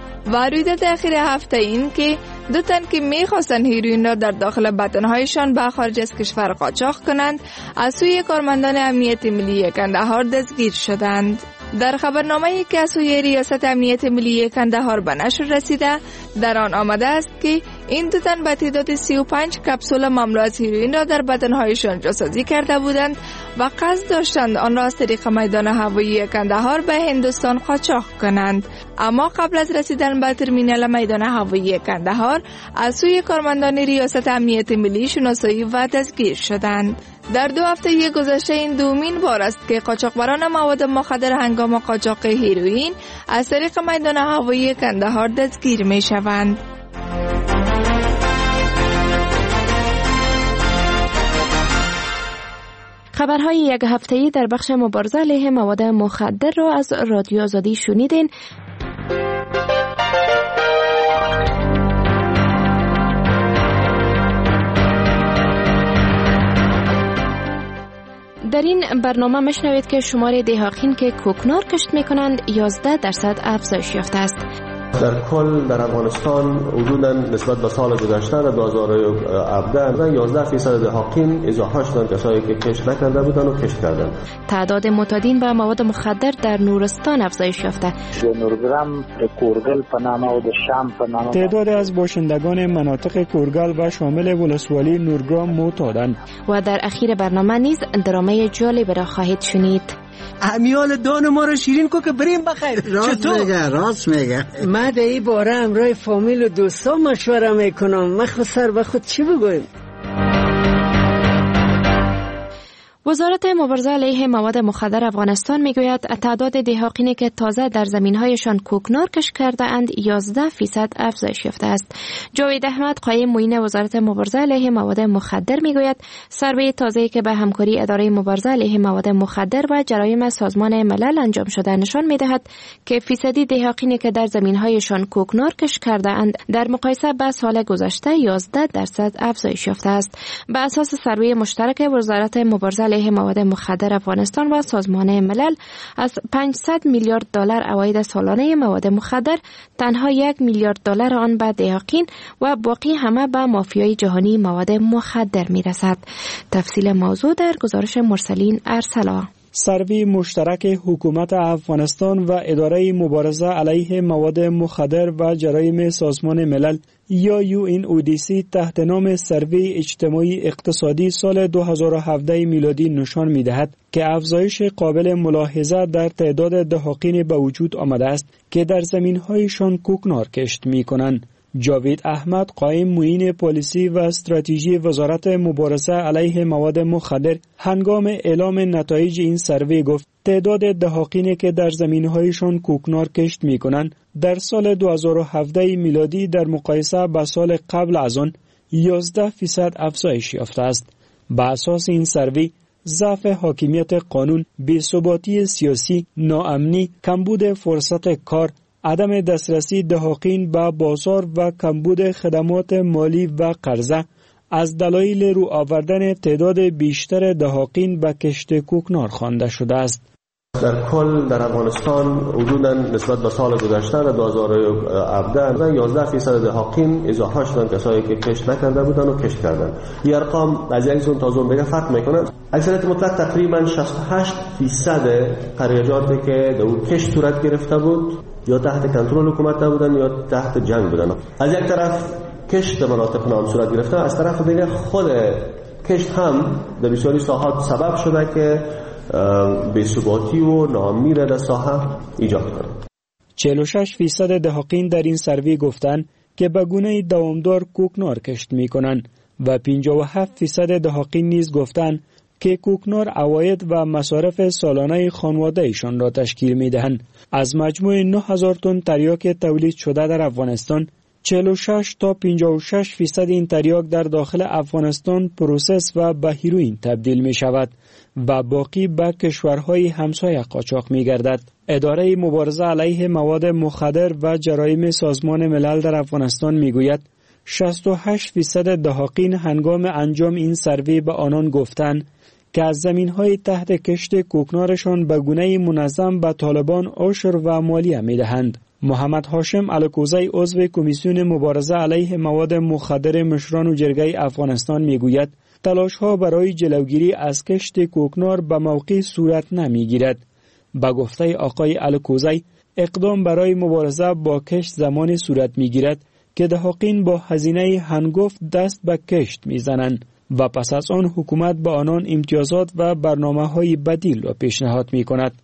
و رویداد اخیر هفته این که دو تن که می‌خواستند هیروئین را در داخل بدنهایشان به خارج از کشور قاچاق کنند از سوی کارمندان امنیت ملی کندهار دستگیر شدند. در خبرنامه‌ای که از سوی ریاست امنیت ملی کندهار به نشر رسیده در آن آمده است که این دو تن به تعداد سی و پنج کپسول مملو از هیروئین را در بدنهایشان جاسازی کرده بودند و قصد داشتند آن را از طریق میدان هوایی کندهار به هندوستان قاچاق کنند، اما قبل از رسیدن به ترمینال میدان هوایی کندهار از سوی کارمندان ریاست امنیت ملی شناسایی و دستگیر شدند. در دو هفته گذشته این دومین بار است که قاچاقبران مواد مخدر هنگام قاچاق هیروئین از طریق میدان هوایی کندهار دستگیر می شوند. خبرهای یک هفته‌ای در بخش مبارزه علیه مواد مخدر را از رادیو آزادی شنیدین. در این برنامه مشنوید که شمار دهقان که کوکنار کشت میکنند یازده درصد افزایش یافته است. در کل در افغانستان حدوداً نسبت به سال گذشته در دو هزار و هفده یازده درصد دهقان اضافه شدند کسایی که کشت نکرده بودند و کشت کردند. تعداد معتادین به مواد مخدر در نورستان افزایش یافته. نورگرام کورگل په نامه و شام په نامه تعداد از باشندگان مناطق کورگل و شامل ولسوالی نورگرام معتادند. و در اخیر برنامه نیز درامه جالب را خواهید شنید. امیال دان ما رو شیرین کو که بریم بخیر. راست میگه راست میگه. من در این باره همراه فامیل و دوستا مشوره میکنم. من خود سر به خود چی بگویم؟ وزارت مبارزه علیه مواد مخدر افغانستان میگوید تعداد دهقانی که تازه در زمین‌هایشان کوکنار کشت کرده اند یازده درصد افزایش یافته است. جاوید احمد قایم معین وزارت مبارزه علیه مواد مخدر میگوید سروی تازه‌ای که به همکاری اداره مبارزه علیه مواد مخدر و جرایم سازمان ملل انجام شده نشان میدهد که فیصدی دهقانی که در زمین‌هایشان کوکنار کشت کرده اند در مقایسه با سال گذشته یازده درصد افزایش یافته است. بر اساس سروی مشترک وزارت مبارزه علیه مواد مخدر افغانستان و سازمان ملل از پانصد میلیارد دلار عواید سالانه مواد مخدر تنها یک میلیارد دلار آن به دهقان و باقی همه به مافیای جهانی مواد مخدر میرسد. تفصیل موضوع در گزارش مرسلین ارسلا. سروی مشترک حکومت افغانستان و اداره مبارزه علیه مواد مخدر و جرایم سازمان ملل یا یو این او دی سی تحت نام سروی اجتماعی اقتصادی سال دو هزار و هفده میلادی نشان می‌دهد که افزایش قابل ملاحظه در تعداد دهاقین به وجود آمده است که در زمین‌هایشان کوکنار کشت می‌کنند. جاوید احمد قائم معین پالیسی و استراتژی وزارت مبارزه علیه مواد مخدر هنگام اعلام نتایج این سروی گفت تعداد دهاقینی که در زمین‌هایشان کوکنار کشت می‌کنند در سال دو هزار و هفده میلادی در مقایسه با سال قبل از آن یازده درصد افزایش یافته است. بر اساس این سروی ضعف حاکمیت قانون، بی‌ثباتی سیاسی، ناامنی، کمبود فرصت کار، عدم دسترسی دهاقین به بازار و کمبود خدمات مالی و قرضه از دلایل رو آوردن تعداد بیشتر دهاقین به کشت کوکنار خوانده شده است. در کل در افغانستان حدوداً نسبت به سال گذشته در دو هزار و هفده یازده درصد دهاقین اضافه شدند کسایی که کشت نکرده بودند و کشت کردند. این ارقام از یک زون تا زون دیگه فرق میکنند. اکثریت مطلق تقریباً شصت و هشت درصد قریاجاتی که در کشت صورت گرفته بود یا تحت کنترل حکومت بودن یا تحت جنگ بودن. از یک طرف کشت مناطق نام صورت گرفته، از طرف دیگه خود کشت هم در بسیاری ساحات سبب شده که بی‌ثباتی و ناامنی را در ساحه ایجاد کنه. چهل و شش درصد دهاقین در این سروی گفتند که به گونه دوامدار کوکنار کشت می‌کنند و پنجاه و هفت درصد دهاقین نیز گفتند که کوکنار عواید و مصارف سالانه خانواده ایشان را تشکیل می‌دهند. از مجموع نه هزار تن تریاک تولید شده در افغانستان، چهل و شش تا پنجاه و شش درصد این تریاک در داخل افغانستان پروسس و به هیروئین تبدیل می شود و باقی به کشورهای همسایه قاچاق می گردد. اداره مبارزه علیه مواد مخدر و جرایم سازمان ملل در افغانستان می گوید شصت و هشت درصد دهاقین هنگام انجام این سروی به آنان گفتند که از زمین‌های تحت کشت کوکنارشان به گونه منظم به طالبان عشر و مالیه می‌دهند. محمد هاشم الکوزی عضو کمیسیون مبارزه علیه مواد مخدر مشران و جرگه افغانستان می‌گوید تلاش‌ها برای جلوگیری از کشت کوکنار به موقع صورت نمی‌گیرد. به گفته آقای الکوزی اقدام برای مبارزه با کشت زمان صورت می‌گیرد که دهاقین با هزینه هنگفت دست به کشت می‌زنند و پس از آن حکومت به آنان امتیازات و برنامه‌های بدیل را پیشنهاد می‌کند.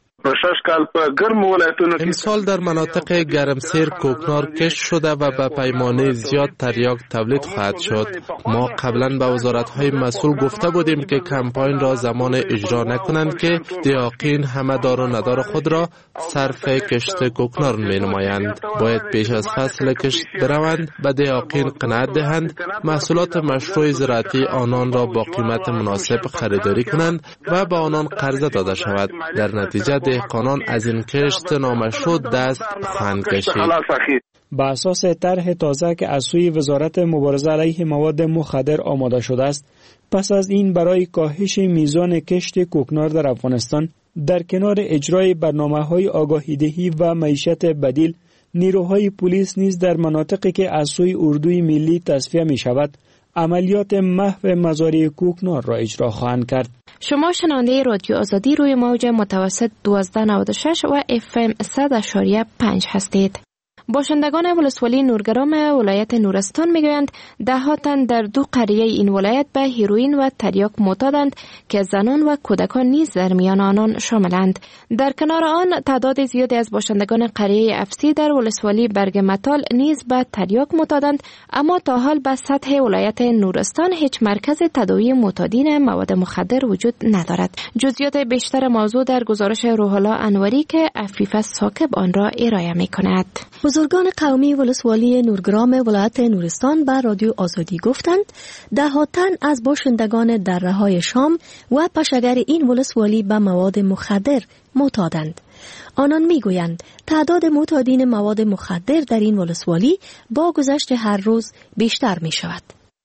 امسال در مناطق گرمسیر کوکنار کشت شده و به پیمانه زیاد تریاک تولید خواهد شد. ما قبلا به وزارت‌های مسئول گفته بودیم که کمپاین را زمان اجرا نکنند که دهاقین همه دار و ندار خود را صرف کشت کوکنار می‌نمایند. باید پیش از فصل کشت بروند، به دهاقین قناعت دهند، محصولات مشروع زراعتی آنان را با قیمت مناسب خریداری کنند و به آنان قرضه داده شود. در نتیجه دهقانان از این کشت نامشروع دست خواهند کشید. با اساس طرح تازه که از سوی وزارت مبارزه علیه مواد مخدر آماده شده است، پس از این برای کاهش میزان کشت کوکنار در افغانستان در کنار اجرای برنامه‌های آگاهی‌دهی و معیشت بدیل، نیروهای پلیس نیز در مناطقی که از سوی اردوی ملی تصفیه می شود عملیات محو مزارع کوکنار را اجرا خواهند کرد. شما شنونده رادیو آزادی روی موج متوسط دوازده نود و شش و اف ام صد اشاریه پنج هستید. باشندگان ولسوالی نورگرام ولایت نورستان میگویند ده تن در دو قریه این ولایت به هیروئین و تریاک معتادند که زنان و کودکان نیز در میان آنان شاملند. در کنار آن تعداد زیادی از باشندگان قریه افسی در ولسوالی برگ متال نیز به تریاک معتادند، اما تا حال به سطح ولایت نورستان هیچ مرکز تداوی معتادین مواد مخدر وجود ندارد. جزئیات بیشتر موضوع در گزارش روح الله انوری که عفیفه ثاقب آن را ارائه می‌کند. بزرگان قومی ولسوالی نورگرام ولایت نورستان به رادیو آزادی گفتند ده تن از باشندگان دره‌های شام و پشگر این ولسوالی به مواد مخدر معتادند. آنان میگویند تعداد معتادین مواد مخدر در این ولسوالی با گذشت هر روز بیشتر می شود.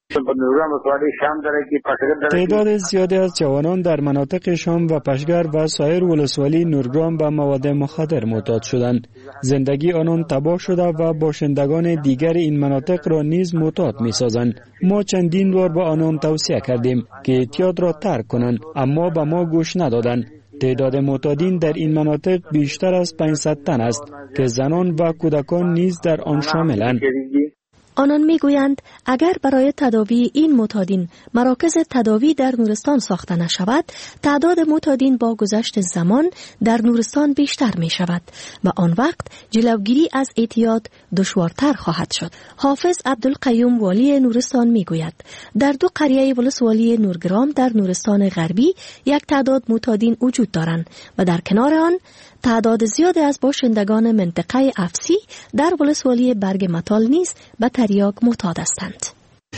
تعداد زیادی از جوانان در مناطق شام و پشگر و سایر ولسوالی نورگرام به مواد مخدر معتاد شدند. زندگی آنان تباه شده و باشندگان دیگر این مناطق را نیز معتاد می‌سازند. ما چندین بار به آنان توصیه کردیم که اعتیاد را ترک کنند، اما به ما گوش ندادند. تعداد معتادین در این مناطق بیشتر از پانصد تن است که زنان و کودکان نیز در آن شاملند. آنان میگویند اگر برای تداوی این معتادین مراکز تداوی در نورستان ساخته نشود، تعداد معتادین با گذشت زمان در نورستان بیشتر می شود و آن وقت جلوگیری از اعتیاد دشوارتر خواهد شد. حافظ عبدالقیوم والی نورستان میگوید در دو قریه ولسوالی نورگرام در نورستان غربی یک تعداد معتادین وجود دارند و در کنار آن تعداد زیادی از باشندگان منطقه افسی در ولسوالی برگ متال نیز به تریاک معتاد هستند.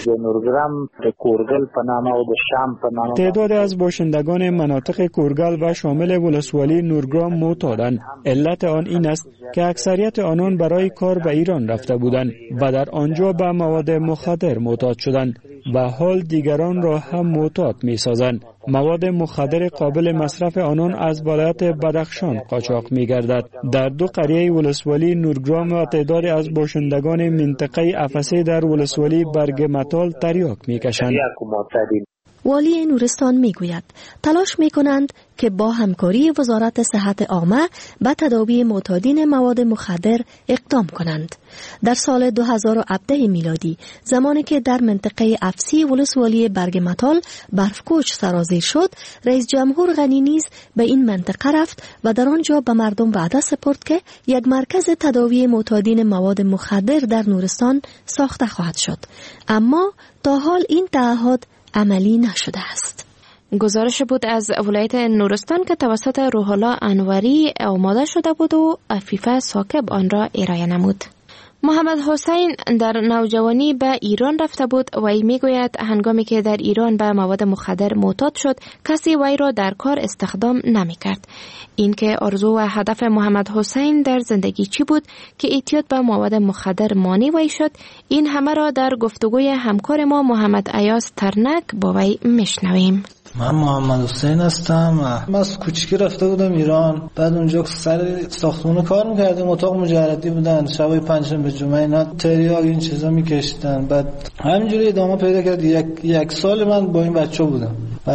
تعداد از باشندگان مناطق کورگل و شامل ولسوالی نورگرام معتادند. علت آن این است که اکثریت آنان برای کار به ایران رفته بودند و در آنجا به مواد مخدر معتاد شدند و حال دیگران را هم معتاد می سازند. مواد مخدر قابل مصرف آنان از ولایت بدخشان قاچاق می گردد. در دو قریه ولسوالی نورگرام و تعدادی از باشندگان منطقه افسی در ولسوالی برگ متال تریاک می کشند. والی نورستان می گوید تلاش می کنند که با همکاری وزارت صحت عامه به تداوی معتادین مواد مخدر اقدام کنند. در سال دو هزار و هفده میلادی زمانی که در منطقه افسی ولسوالی برگ متال برفکوچ سرازیر شد، رئیس جمهور غنی نیز به این منطقه رفت و در آنجا به مردم وعده سپرد که یک مرکز تداوی معتادین مواد مخدر در نورستان ساخته خواهد شد. اما تا حال این تعهد عملی نشده است. گزارش بود از ولایت نورستان که توسط روح الله انوری آماده شده بود و عفیفه ثاقب آن را ارائه نمود. محمد حسین در نوجوانی به ایران رفته بود و ای میگوید هنگامی که در ایران به مواد مخدر معتاد شد کسی وی را در کار استخدام نمی کرد. این که آرزو و هدف محمد حسین در زندگی چی بود که اعتیاد به مواد مخدر مانع وی شد، این همه را در گفتگوی همکار ما محمد ایاز ترنک با وی میشنویم. من محمد حسین هستم. من از کوچیکی رفته بودم ایران، بعد اونجا سر ساختمون کار میکردیم، اتاق مجردی بودن، شبای پنجشنبه جمعه اینا تریاک این چیزا میکشیدن. بعد همینجوری ادامه پیدا کرد. یک یک سال من با این بچه بودم،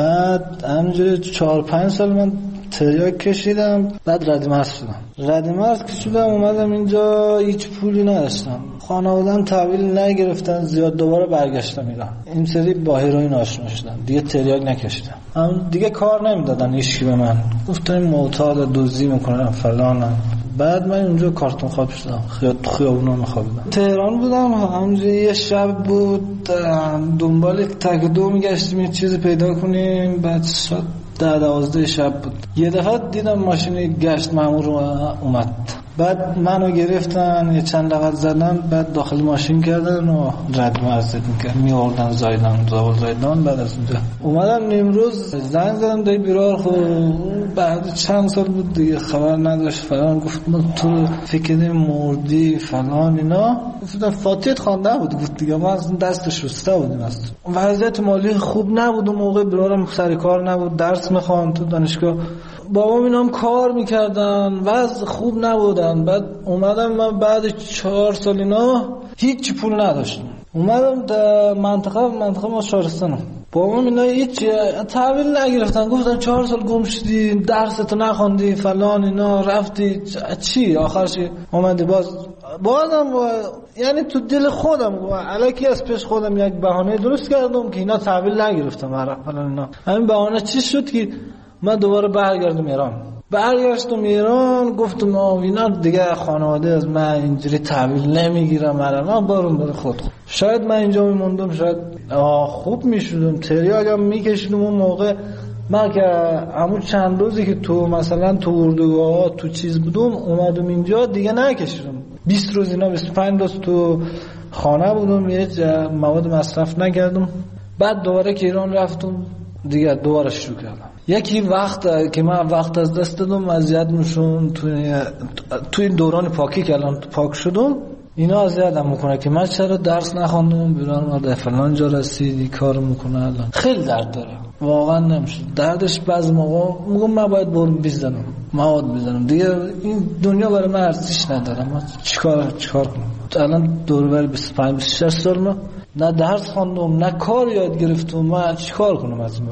بعد همینجوری چهار پنج سال من تریاک کشیدم. بعد رد مرز شدم. رد مرز کشیدم اومدم اینجا، هیچ پولی نداشتم، خانواده‌ام تحویل نگرفتن، زیاد دوباره برگشتم ایران. این سری با هیروئین آشنا شدم، دیگه تریاک نکشیدم. هم دیگه کار نمیدادن هیچکی به من، گفتن معتاد دزدی میکنن فلانم. بعد من اونجا کارتون خواب شدم، خیلی خیابونا میخوابیدم. تهران بودم، همونجا یه شب بود، دنبال تک دو میگشتیم یه چیز پیدا کنیم. بعد شد ده دوازده شب بود، یه دفعه دیدم ماشین گشت مامور اومد. بعد منو گرفتن، یه چند لغت زدن، بعد داخل ماشین کردن و رد مرز میکرد میوردن زایدان زاول زایدان. بعد از اونجا اومدم نیمروز زنگ زدم دایی بیرار. خب بعد چند سال بود دیگه خبر نداشت فلان. گفت ما تو فکر مردی فلان اینا. گفتم فاتحه خوانده بود. گفت دیگه ما از دست شسته بودیم. است وضعیت مالی خوب نبود اون موقع، بیرارم سر کار نبود، درس میخوان تو دانشگاه. بابام اینا هم کار میکردن، وضع خوب نبودن. بعد اومدم من بعد چهار سال اینا هیچ پول نداشتم، اومدم در منطقه منطقه ما شهرستانم. بابام اینا هیچ تحویل نگرفتن، گفتن چهار سال گم شدی، درستو نخوندی فلان اینا، رفتی چی آخرش اومدی باز. بازم با... یعنی تو دل خودم الکی از پیش خودم یک بهانه درست کردم که اینا تحویل نگرفتم فلان اینا. همین بهانه چی شد که من دوباره برگردم ایران. برگشتم ایران، گفتم آه اینا دیگه خانواده از من اینجوری تحویل نمیگیرم، من برم برای خود. شاید من اینجا میموندم، شاید خوب میشدم، تریاکم میکشیدم. اون موقع من که همون چند روزی که تو مثلا تو اردوگاه تو چیز بودم اومدم اینجا دیگه نکشیدم. بیست روز اینا بیست و پنج روز تو خانه بودم، یه مواد مصرف نکردم. بعد دوباره که ایران رفتم دیگه دوباره شروع کردم. یکی وقت که من وقت از دست دادم اذیت میشون توی تو این دوران پاکی که الان پاک شدم، اینا اذیتم میکنه که من چرا درس نخوندم، بیرون مرد فلان جا رسیدی کار میکنه. الان خیلی درد داره، واقعا نمیشه. دردش بعضی موقع میگم من باید برم بزنم مواد بزنم دیگه، این دنیا برای من ارزش نداره. من چیکار چیکار کنم؟ الان دور بر بیست و پنج بیست و شش سال من نه درس خواندم نه کار یاد گرفتم، من چیکار کنم از این بعد؟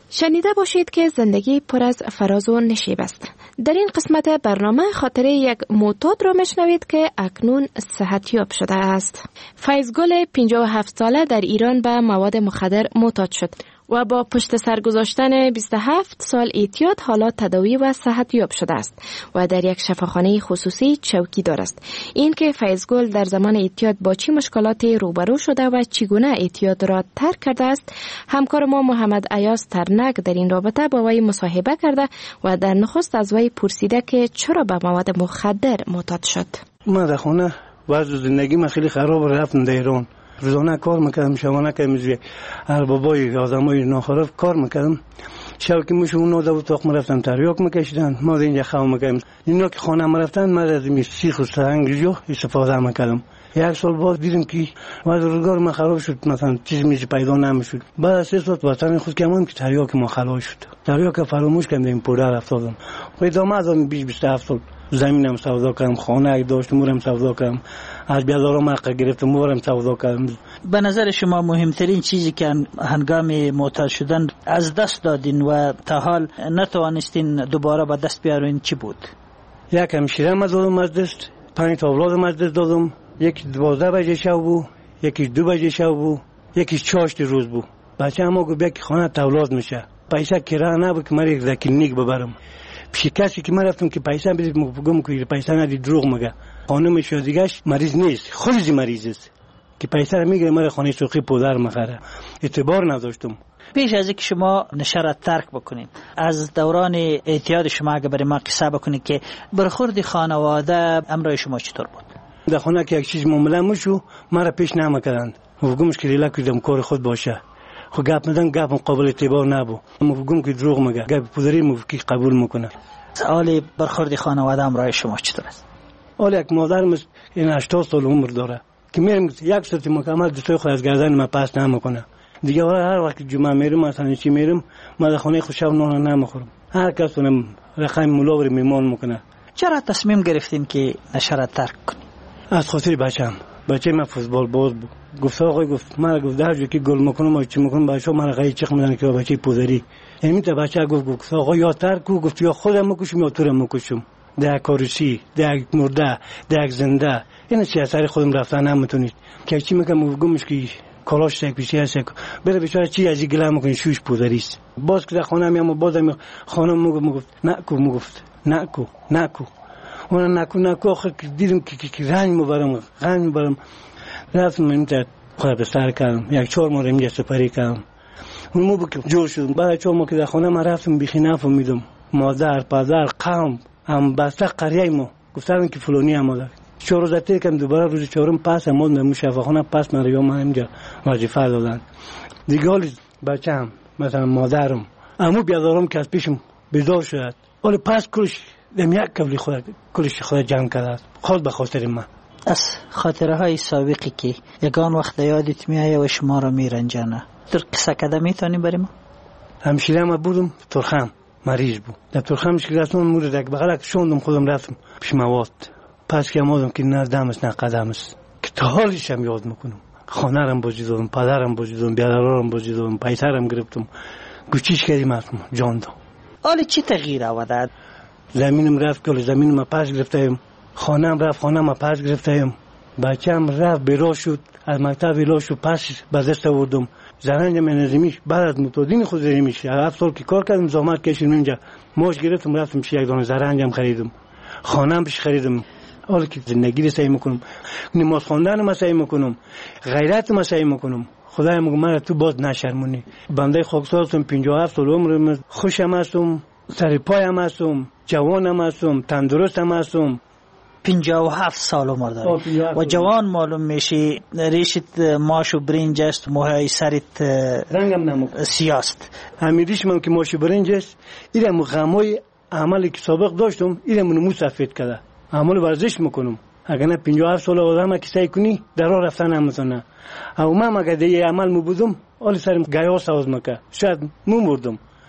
شنیده باشید که زندگی پر از فراز و نشیب است. در این قسمت برنامه خاطره یک معتاد را میشنوید که اکنون صحتیاب شده است. فیضگل پنجاه و هفت ساله در ایران به مواد مخدر معتاد شد و با پشت سر گذاشتن بیست و هفت سال اعتیاد حالا تداوی و صحتیاب شده است و در یک شفاخانه خصوصی چوکیدار است. این که فیضگل در زمان اعتیاد با چه مشکلاتی روبرو شده و چگونه اعتیاد را ترک کرده است، همکار ما محمد ایاز ترنک در این رابطه با وی مصاحبه کرده و در نخست از وی پرسیده که چرا به مواد مخدر معتاد شد. من در خونه وضع زندگی من خیلی خراب، رفتم در ایران، روزانه کار میکردم، شبانه که میزوی اربابای آدمای ناخراب کار میکردم. شب که میشه اون نوده و تاق مرفتن تریاک میکشیدن، ما اینجا خواه میکردم. اینا که خانه مرفتن من از این سیخ و سنگ جو استفاده میکردم. یک سال بعد دیدم که وضع روزگار من خراب شد، مثلا چیز میشه پیدا نمیشد. بعد از سه سال وطن خود کردم که تریاک ما خلاص شد. تریاک فراموش کردم، این پودر افتادم. ادامه از بیست بیست و هفت سال زمینم سودا کردم، خانه داشت مورم سودا کردم، از بیادارم حق گرفتم مورم سودا کردم. به نظر شما مهمترین چیزی که هنگام معتاد شدن از دست دادین و تا حال نتوانستین دوباره به دست بیارین چی بود؟ یک همشیرم از دادم از دست، پنج تا اولادم از دست دادم. یکی دوازده بجه شب بود، یکی دو بجه شب بود، یکی چاشت روز بود. بچه اما گفت بیا که خانه تولاد میشه، پیسه کرایه نبود که من یک کلینیک ببرم. پیش کسی که من رفتم که پیسه بدید مگم که پیسه ندید دروغ میگه. خانم شادیگاش مریض نیست، خودش مریض است که پیسه رو میگیره من خانه سوخی پودر میخره. اعتبار نداشتم. پیش از اینکه شما نشه را ترک بکنید، از دوران اعتیاد شما اگه برای ما قصه بکنید که برخورد خانواده امرای شما چطور بود؟ در خانه که یک چیز معامله میشو مرا پیش نمیکردند. مفهومش که ریلا کردم کار خود باشه. خو گپ میدن گپ قابل اعتبار نبود. مفهوم که دروغ میگه، گپ پودری مفکی قبول میکنه. حال برخورد خانواده امرای شما چطور است؟ حال یک مادرم این هشتاد سال عمر داره که میرم یک ساعت مکمل دستای خود از گردن من پس نمیکنه. دیگه هر وقت جمعه میرم مثلا چی میرم من در خانه خود شب نان نمیخورم. هر کس اونم رقم ملاور میمان میکنه. چرا تصمیم گرفتین که نشه را ترک کنید؟ از خاطر بچه‌م. بچه من فوتبال باز بود. گفت آقای گفت من گفت در جو که گل میکنم و چی میکنم بچه‌ها من غیر چخ میدن که بچه پودری. همین تا بچه گفت گفت آقا یا ترک کو، گفت یا خودم میکشم یا تو رو میکشم. در کارشی، در مرده، در زنده. این چه اثر خودم رفتن نمیتونید. که چی میگم میگمش که کلاش تک پیشی هست. بره بیچاره چی از گله میکنه شوش پودری است. باز که در خانه میام بازم خانم میگفت نه کو میگفت نه کو نه کو. اون نکو نکو آخر که دیدم که که رنگ میبرم رنگ میبرم رفتم این تا خود بستر کردم یک چهار ماه اینجا سپری کردم. اون مو که جور شدم بعد چهار ماه که در خانه من رفتم بیخی نفهمیدم مادر پدر قوم هم بسته قریه ما گفتن که فلانی آمده. چهار روز تیر کردم دوباره روز چهارم پس آمدم شفاخانه پس من یا من اینجا وظیفه دادن دیگه. حالی بچه‌م مثلا مادرم عمو بیادارم که از پیشم بیدار شد ولی پس کلش دم یک کبلی خود کلش خود جمع کرد خود به خاطر من. از خاطره های سابقی که یگان وقت یادت میایه و شما رو میرنجانه در قصه کده میتونی بریم؟ همشیره ما بودم ترخم مریض بود. در ترخم که رفتم مورد یک بغلک شوندم خودم رفتم پیش مواد. پس که آمدم که نه دمست نه قدمست که تا حالش هم یاد میکنم. خانه رم بازی دادم، پدرم بازی دادم، بیادرارم بازی دادم، پیسرم گرفتم. گوچیش کردیم اتم جان دادم. حالا چی تغییر آورد؟ زمینم رفت کل زمینم پس گرفتم. خانم رفت خانم پس گرفتم. بچه‌م رفت بیراه شد از مکتب بیراه شد پس به دست آوردم. زرنج من نظمیش بعد از متادین خود زمیش هفت سال که کار کردم زحمت کشیدم اینجا ماش گرفتم رفتم پیش یک دانه زرنجم خریدم. خانم پیش خریدم. حالا که زندگی رو سعی میکنم نماز خواندن رو سعی میکنم غیرت رو سعی میکنم. خدای میگم من تو باز نشرمونی. بنده خاکسارم پنجاه و هفت سال عمرم خوشم هستم سر پایم هستم جوانم هستم تندرستم هستم. پنجاه و هفت سال عمر داری و جوان معلوم میشی. ریشت ماش و برنج است، موهای سرت رنگم نموک سیاست. همیدیش من که ماش و برنج است ایرم غمای عملی که سابق داشتم ایرم نمو سفید کرده. عمل ورزش میکنم. اگر نه پنجاه و هفت سال آدم که سعی کنی در راه رفتن نمیتونه. او من اگر دیگه عمل مو بودم حال سرم گیا ساز مکه شاید مو مردم.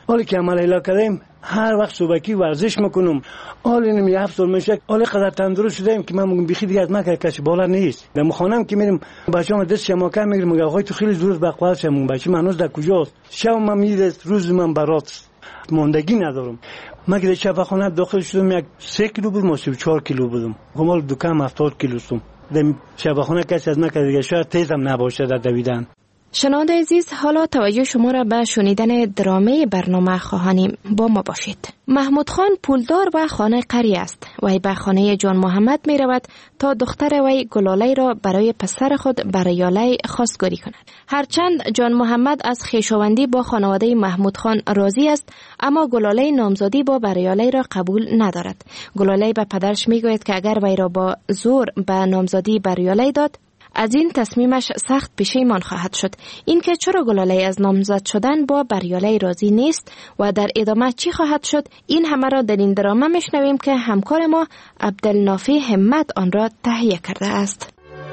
حالی که عمل الا کردیم هر وقت صبحی ورزش میکنم حالی نمی هفت سال میشه حالی قدر تندرست شدم که من میگم بیخی دیگه از من کسی بالا نیست. در خانم که میرم بچه‌ام دست شماکه میگیرم میگم آقای تو خیلی زود بقوال شم بچه من هنوز در کجاست شب من میره روز من برات ماندگی ندارم. من که شب خانه داخل شدم یک سه کیلو بود ما چهار کیلو بودم کمال دکان هفتاد کیلو سوم در شب خانه کسی از نکرد دیگه شاید تیزم نباشه در دویدن. شنونده عزیز حالا توجه شما را به شنیدن درامه برنامه خواهانیم. با ما باشید. محمود خان پولدار و خانه قری است. وی به خانه جان محمد می رود تا دختر وی گلاله را برای پسر خود بریاله خواستگاری کند. هرچند جان محمد از خویشاوندی با خانواده محمود خان راضی است اما گلاله نامزادی با بریاله را قبول ندارد. گلاله به پدرش می گوید که اگر وی را با زور به نامزادی بریاله داد از این تصمیمش سخت پشیمان خواهد شد. این که چرا گلاله از نامزد شدن با بریاله راضی نیست و در ادامه چی خواهد شد این همه را در این درامه میشنویم که همکار ما عبدالنافی همت آن را تهیه کرده است.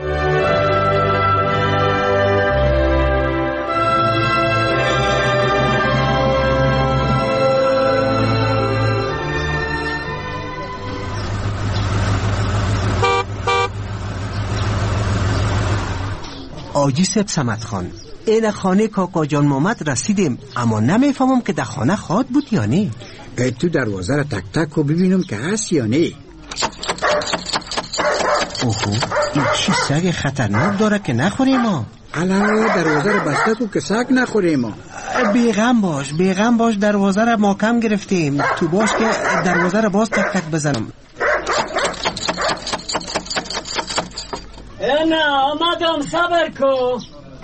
آجی سب سمت خان این خانه کاکا جان محمد رسیدیم اما نمیفهمم که در خانه خواد بود یا نه. تو دروازه را تک تک و ببینم که هست یا نه. اوهو این چی سگ خطرناک داره که نخوریم ما. علاوه دروازه را بسته کو که سگ نخوریم ما. بیغم باش بیغم باش دروازه را محکم گرفتیم تو باش که دروازه را باز تک تک بزنم. نه آمدم صبر کو.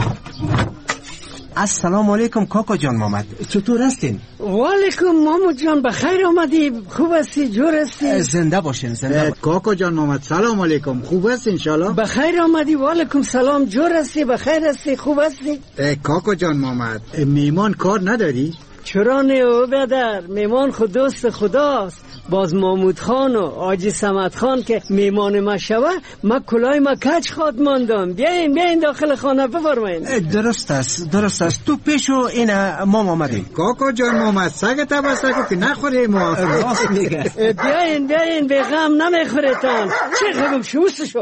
السلام علیکم کاکا جان محمد چطور هستین؟ وعلیکم محمد جان بخیر آمدی خوب هستی جور هستی؟ زنده باشین زنده باشین. کاکا جان محمد سلام علیکم خوب هستی انشالله؟ بخیر آمدی وعلیکم سلام جور هستی بخیر هستی خوب هستی؟ کاکا جان محمد میمان کار نداری؟ چرا نه او بدر میمان خود دوست خداست. باز محمود خان و آجی سمت خان که میمان ما شوه ما کلای ما کچ خواد ماندم. بیاین بیاین داخل خانه بفرمایین. درست است درست است تو پیشو اینا ما آمدیم. کاکا جان محمد سگ تبسته کو که نخوره ما. راست میگه. بیاین بیاین به غم نمیخورتان. چه خبم شوستشو.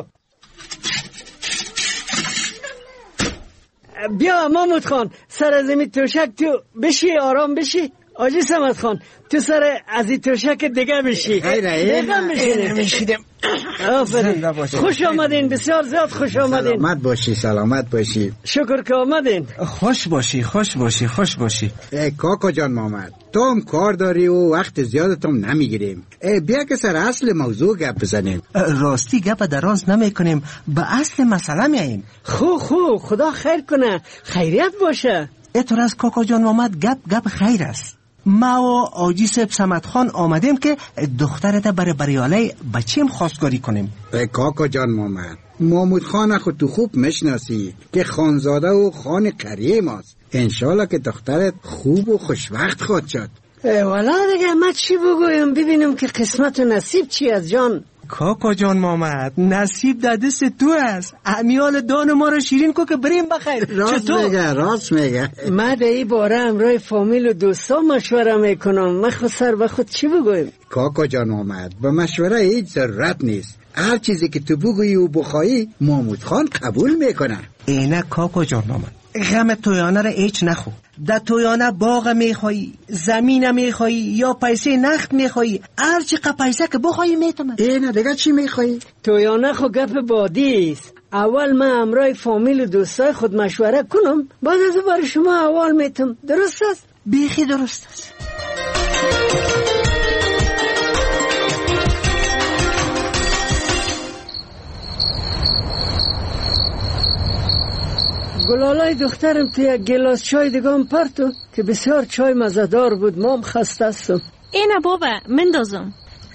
بیا محمود خان سر زمین توشک تو بشی آرام بشی. آجی سمت خان تو سر از این توشک دیگه بشی. خیره بگم بشیدم. خوش آمدین بسیار زیاد خوش آمدین. سلامت باشی سلامت باشی. شکر که آمدین. خوش باشی خوش باشی خوش باشی. ای کاکا جان محمد تو هم کار داری و وقت زیادتم نمیگیریم. بیا که سر اصل موضوع گپ بزنیم. راستی گپ دراز نمی کنیم به اصل مسئله میاییم. خو خو خدا خیر کنه خیریت باشه. اتر از کاکا جان محمد گپ گپ خیر است. ما و آجی سب سمت خان آمدیم که دخترت برای بریاله بچیم خواستگاری کنیم. ای کاکا جان محمد محمود خان خود تو خوب مشناسی که خانزاده و خان قریه ماست. انشالله که دخترت خوب و خوشوقت خود شد. والا دیگه من چی بگویم ببینم که قسمت و نصیب چی از جان. کاکا جان محمد نصیب در دست تو است. امیال دان ما رو شیرین کو که بریم بخیر. راست میگه راست میگه. من در این باره امروی فامیل و دوستا مشوره میکنم. من خود سر به خود چی بگویم؟ کاکا جان محمد به مشوره هیچ ضرورت نیست. هر چیزی که تو بگویی و بخوایی محمود خان قبول میکنه. اینه کاکا جان محمد غم تویانه را هیچ نخو. در تویانه باغ میخوایی زمین میخوایی یا پیسه نخت میخوایی هر چقدر پیسه که بخوایی میتونم. اینه دیگه چی میخوایی؟ تویانه خو گپ بادی است. اول من امرای فامیل و دوستای خود مشوره کنم بعد از برای شما اول میتونم. درست است؟ بیخی درست است. گلالای دخترم تو یک گلاس چای دیگه پرتو که بسیار چای مزدار بود. ما هم خسته هستم. اینه بابا مندازم.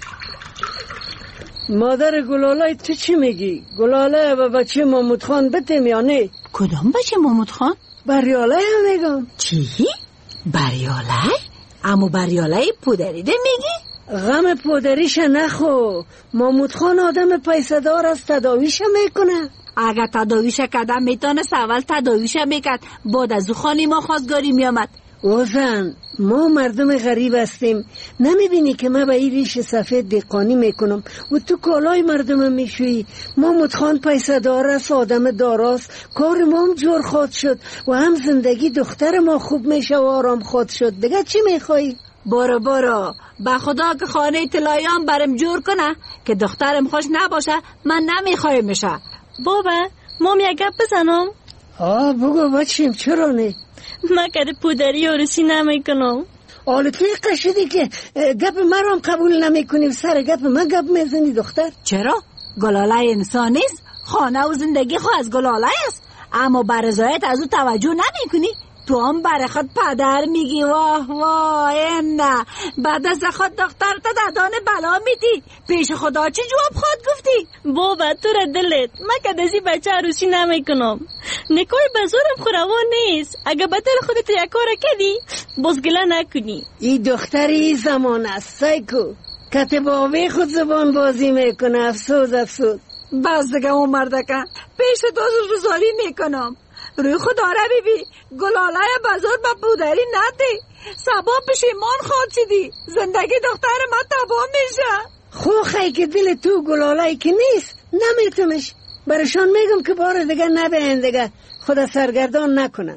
مادر گلالای تو چی میگی؟ گلاله و بچه محمود خان بتیم یا نه؟ کدام بچه محمود خان؟ بریاله هم میگم. چی؟ بریاله؟ امو بریاله پودری ده میگی؟ غم پودریش نخو. محمود خان آدم پیسه دار است تداویش میکنه. اگر تداویش کردم میتونست اول تداویش میکرد بعد از او خانی ما خواستگاری میامد. اوزن ما مردم غریب هستیم، نمیبینی که من به این ریش سفید دهقانی میکنم و تو کالای مردم میشویی؟ محمود خان پیسه دار است، آدم داراست، کار ما هم جور خود شد و هم زندگی دختر ما خوب میشه و آرام خود شد. دیگه چی میخوایی؟ برو برو، به خدا که خانه طلاییان برم جور کنه که دخترم خوش نباشه من نمیخوایم میشه. بابا مام یک گپ بزنم؟ آه بگو بچیم، چرا نه؟ من که پودری عروسی نمیکنم. آله توی قشدی که گپ مرام قبول نمیکنی و سر گپ من گپ میزنی دختر؟ چرا؟ گلاله انسان نیست؟ خانه و زندگی خو از گلاله است، اما بر رضایت از او توجه نمیکنی؟ تو هم برای خود پدر میگی واه واه این نه، بعد از خود دختر تا دادان بلا میدی، پیش خدا چی جواب خود گفتی؟ بابا تو را دلت، من که دزی بچه عروسی نمیکنم، نکای بزرم خوروان نیست، اگه به دل خودت یک کار کردی باز گله نکنی. ای دختری ای زمان است سایکو، کتباوی خود زبان بازی میکنه. افسوس افسوس. بس دیگه اون مردکه پیش دوست روزاری میکنم، روی خدا را بیبی گلاله بزرگ با پودری ندی، سبا پشیمان خود شدی، زندگی دختر ما تباه میشه. خوخی که دل تو گلاله که نیست نمیتونش، برشان میگم که بار دیگه نبین دیگه، خدا سرگردان نکنن.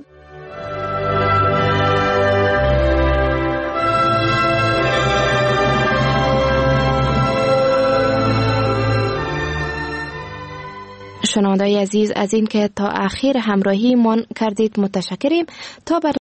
شنوندای عزیز از این که تا اخیر همراهی من کردید متشکریم. تا